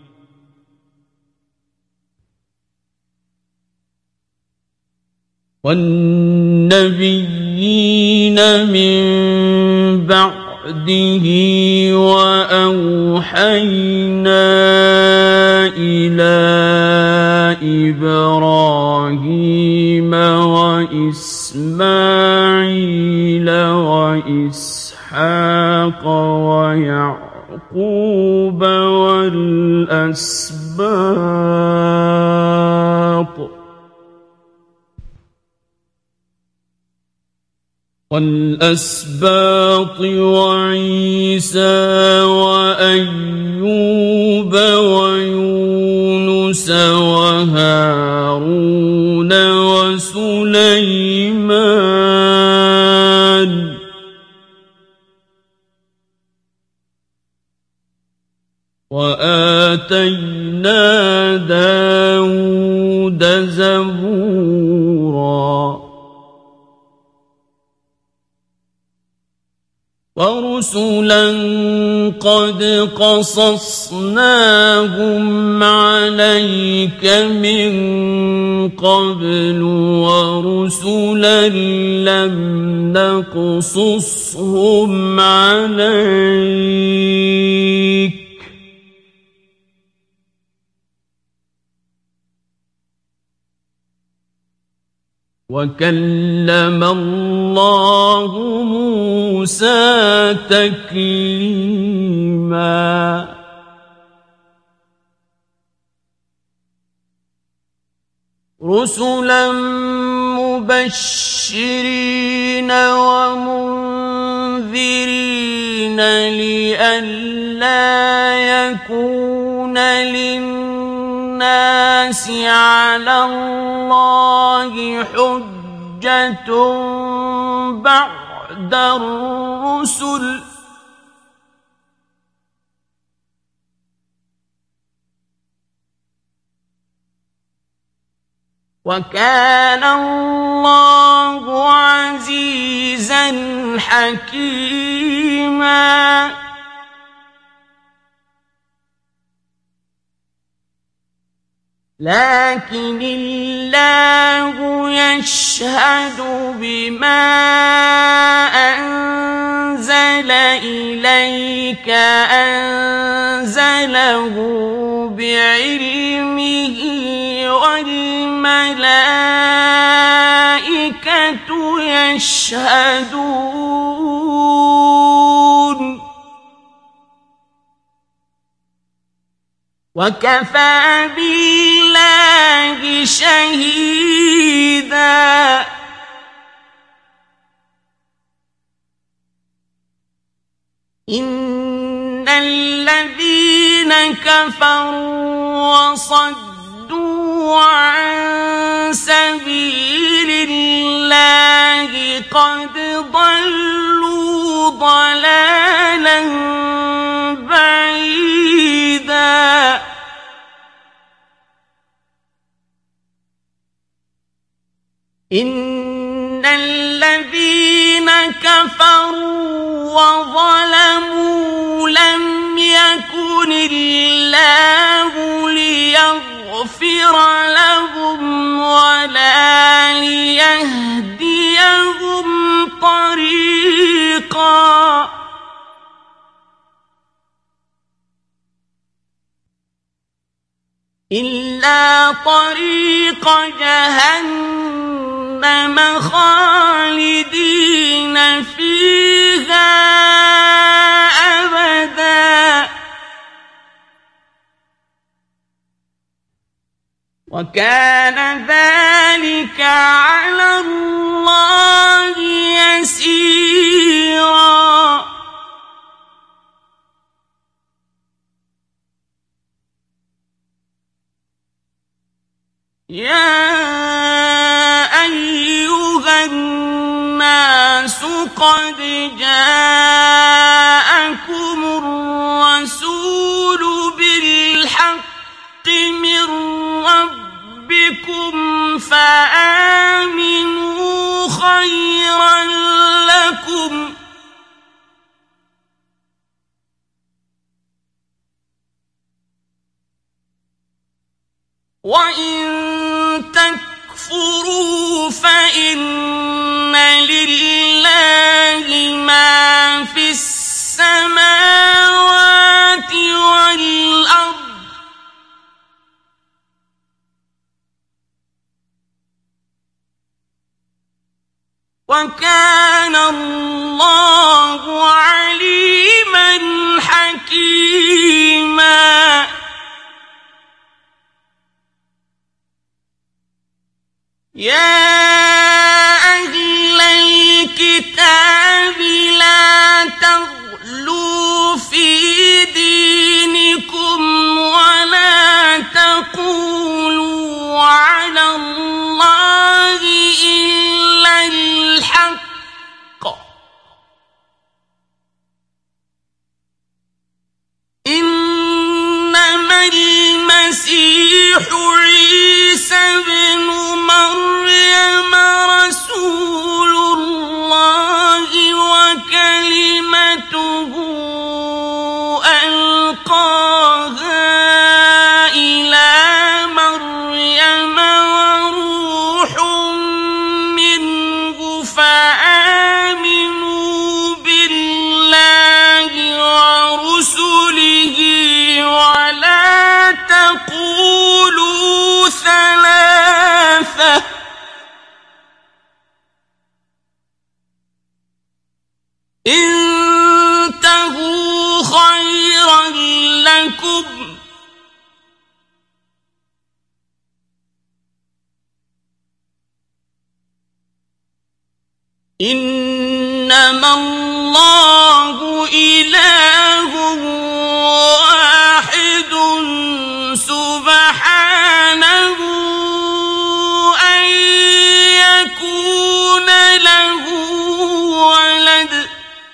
والنبيين من بعده وأوحينا إلى إبراهيم وإسماعيل وإسحاق ويعقوب والأسباط والأسباط وعيسى وأيوب ويونس وهارون وسليمان وآتينا داود زبورا ورسلا قد قصصناهم عليك من قبل ورسلا لم نقصصهم عليك وكلم الله موسى تكليما رسلا مبشرين ومنذرين لئلا يكون للناس على الله حجة بعد الرسل وكان الله عزيزا حكيما لكن الله يشهد بما أنزل إليك أنزله بعلمه والملائكة يشهدون وكفى بالله شهيدا إن الذين كفروا وصدوا عن سبيل الله قد ضلوا ضلالا بعيدا إن الذين كفروا وظلموا لم يكن الله ليغفر لهم ولا ليهديهم طريقا إلا طريق جهنم خالدين فيها أبدا وكان ذلك على الله يسيرا. يا أيها الناس قد جاءكم الرسول بالحق من ربكم فآمنوا خيرا لكم وإن تكفروا فإن لله ما في السماوات والأرض وكان الله عليما حكيما. يا أهل الكتاب لا تغلوا في دينكم ولا تقولوا على الله إلا الحق إنما المسيح عيسى بن مريم رسول الله وكلمته ألقاها إلى مريم وروح منه فآمنوا بالله ورسله ولا تقولوا ثلاثة انتهوا خيرا لكم إنما الله إله واحد سبحانه أن يكون له ولد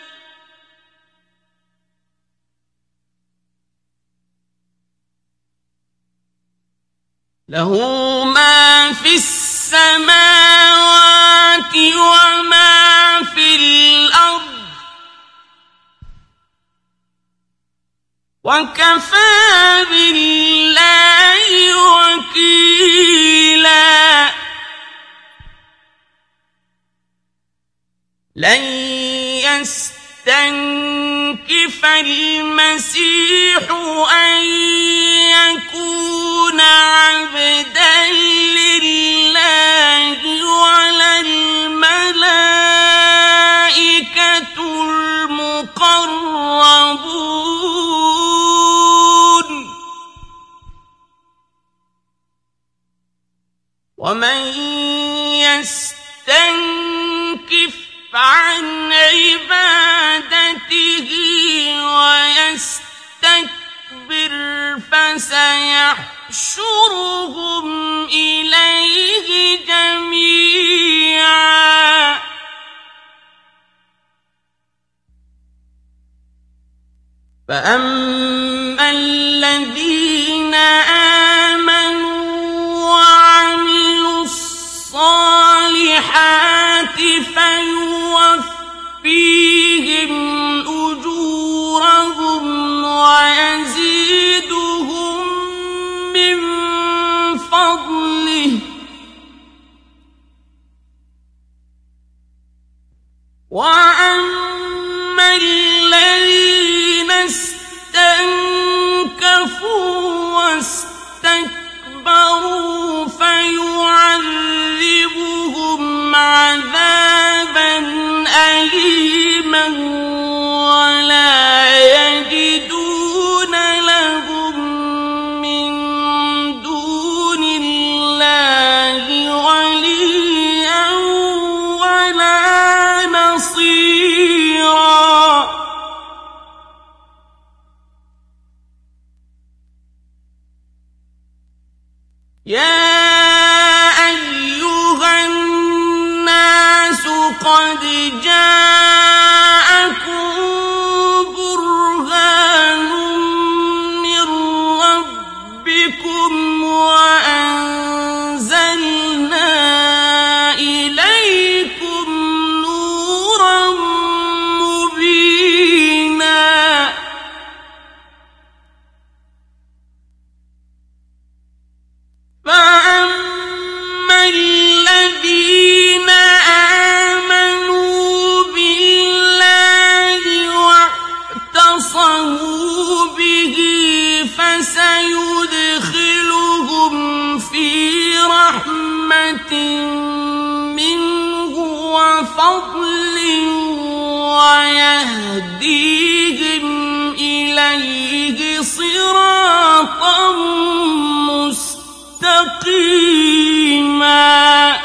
له ما في السماوات وما في الأرض وكفى بالله وكيلا. لن يستنكف المسيح أن يكون عبدا لله ولا الملائكة المقربون ومن يستنكف عن عبادته ويستكبر فسيحشرهم إليه جميعا فأما الذين آمنوا وعملوا الصالحات فيوفيهم أجورهم ويزيدهم من فضله وأما الذين استنكفوا يا أيها الناس قد جاءكم برهان من ربكم وأنزلنا إليكم نورا مبينا فأما الذين آمنوا بالله واعتصموا به فسيدخلهم في رحمة منه وفضل ويهديهم إليه صراطا مستقيما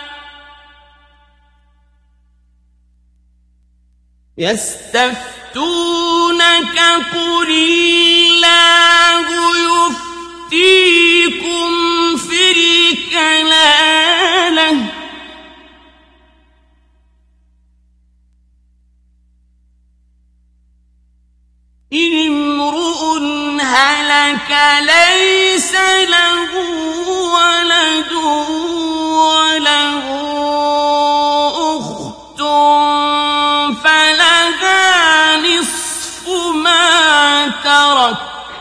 يستفتونك قل الله يفتيكم في الكلالة إن امرؤ هلك ليس له ولد وله أخت فلها نصف ما ترك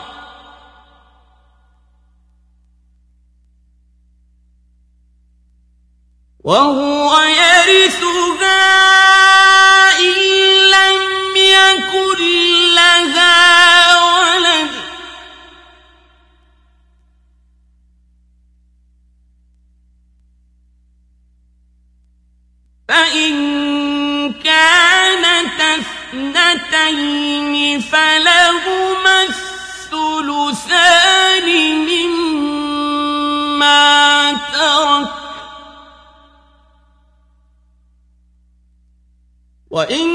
وهو يرثها إن لم يكن لها ولد فإن كانت اثنتين فلهما الثلثان مما ترك وإن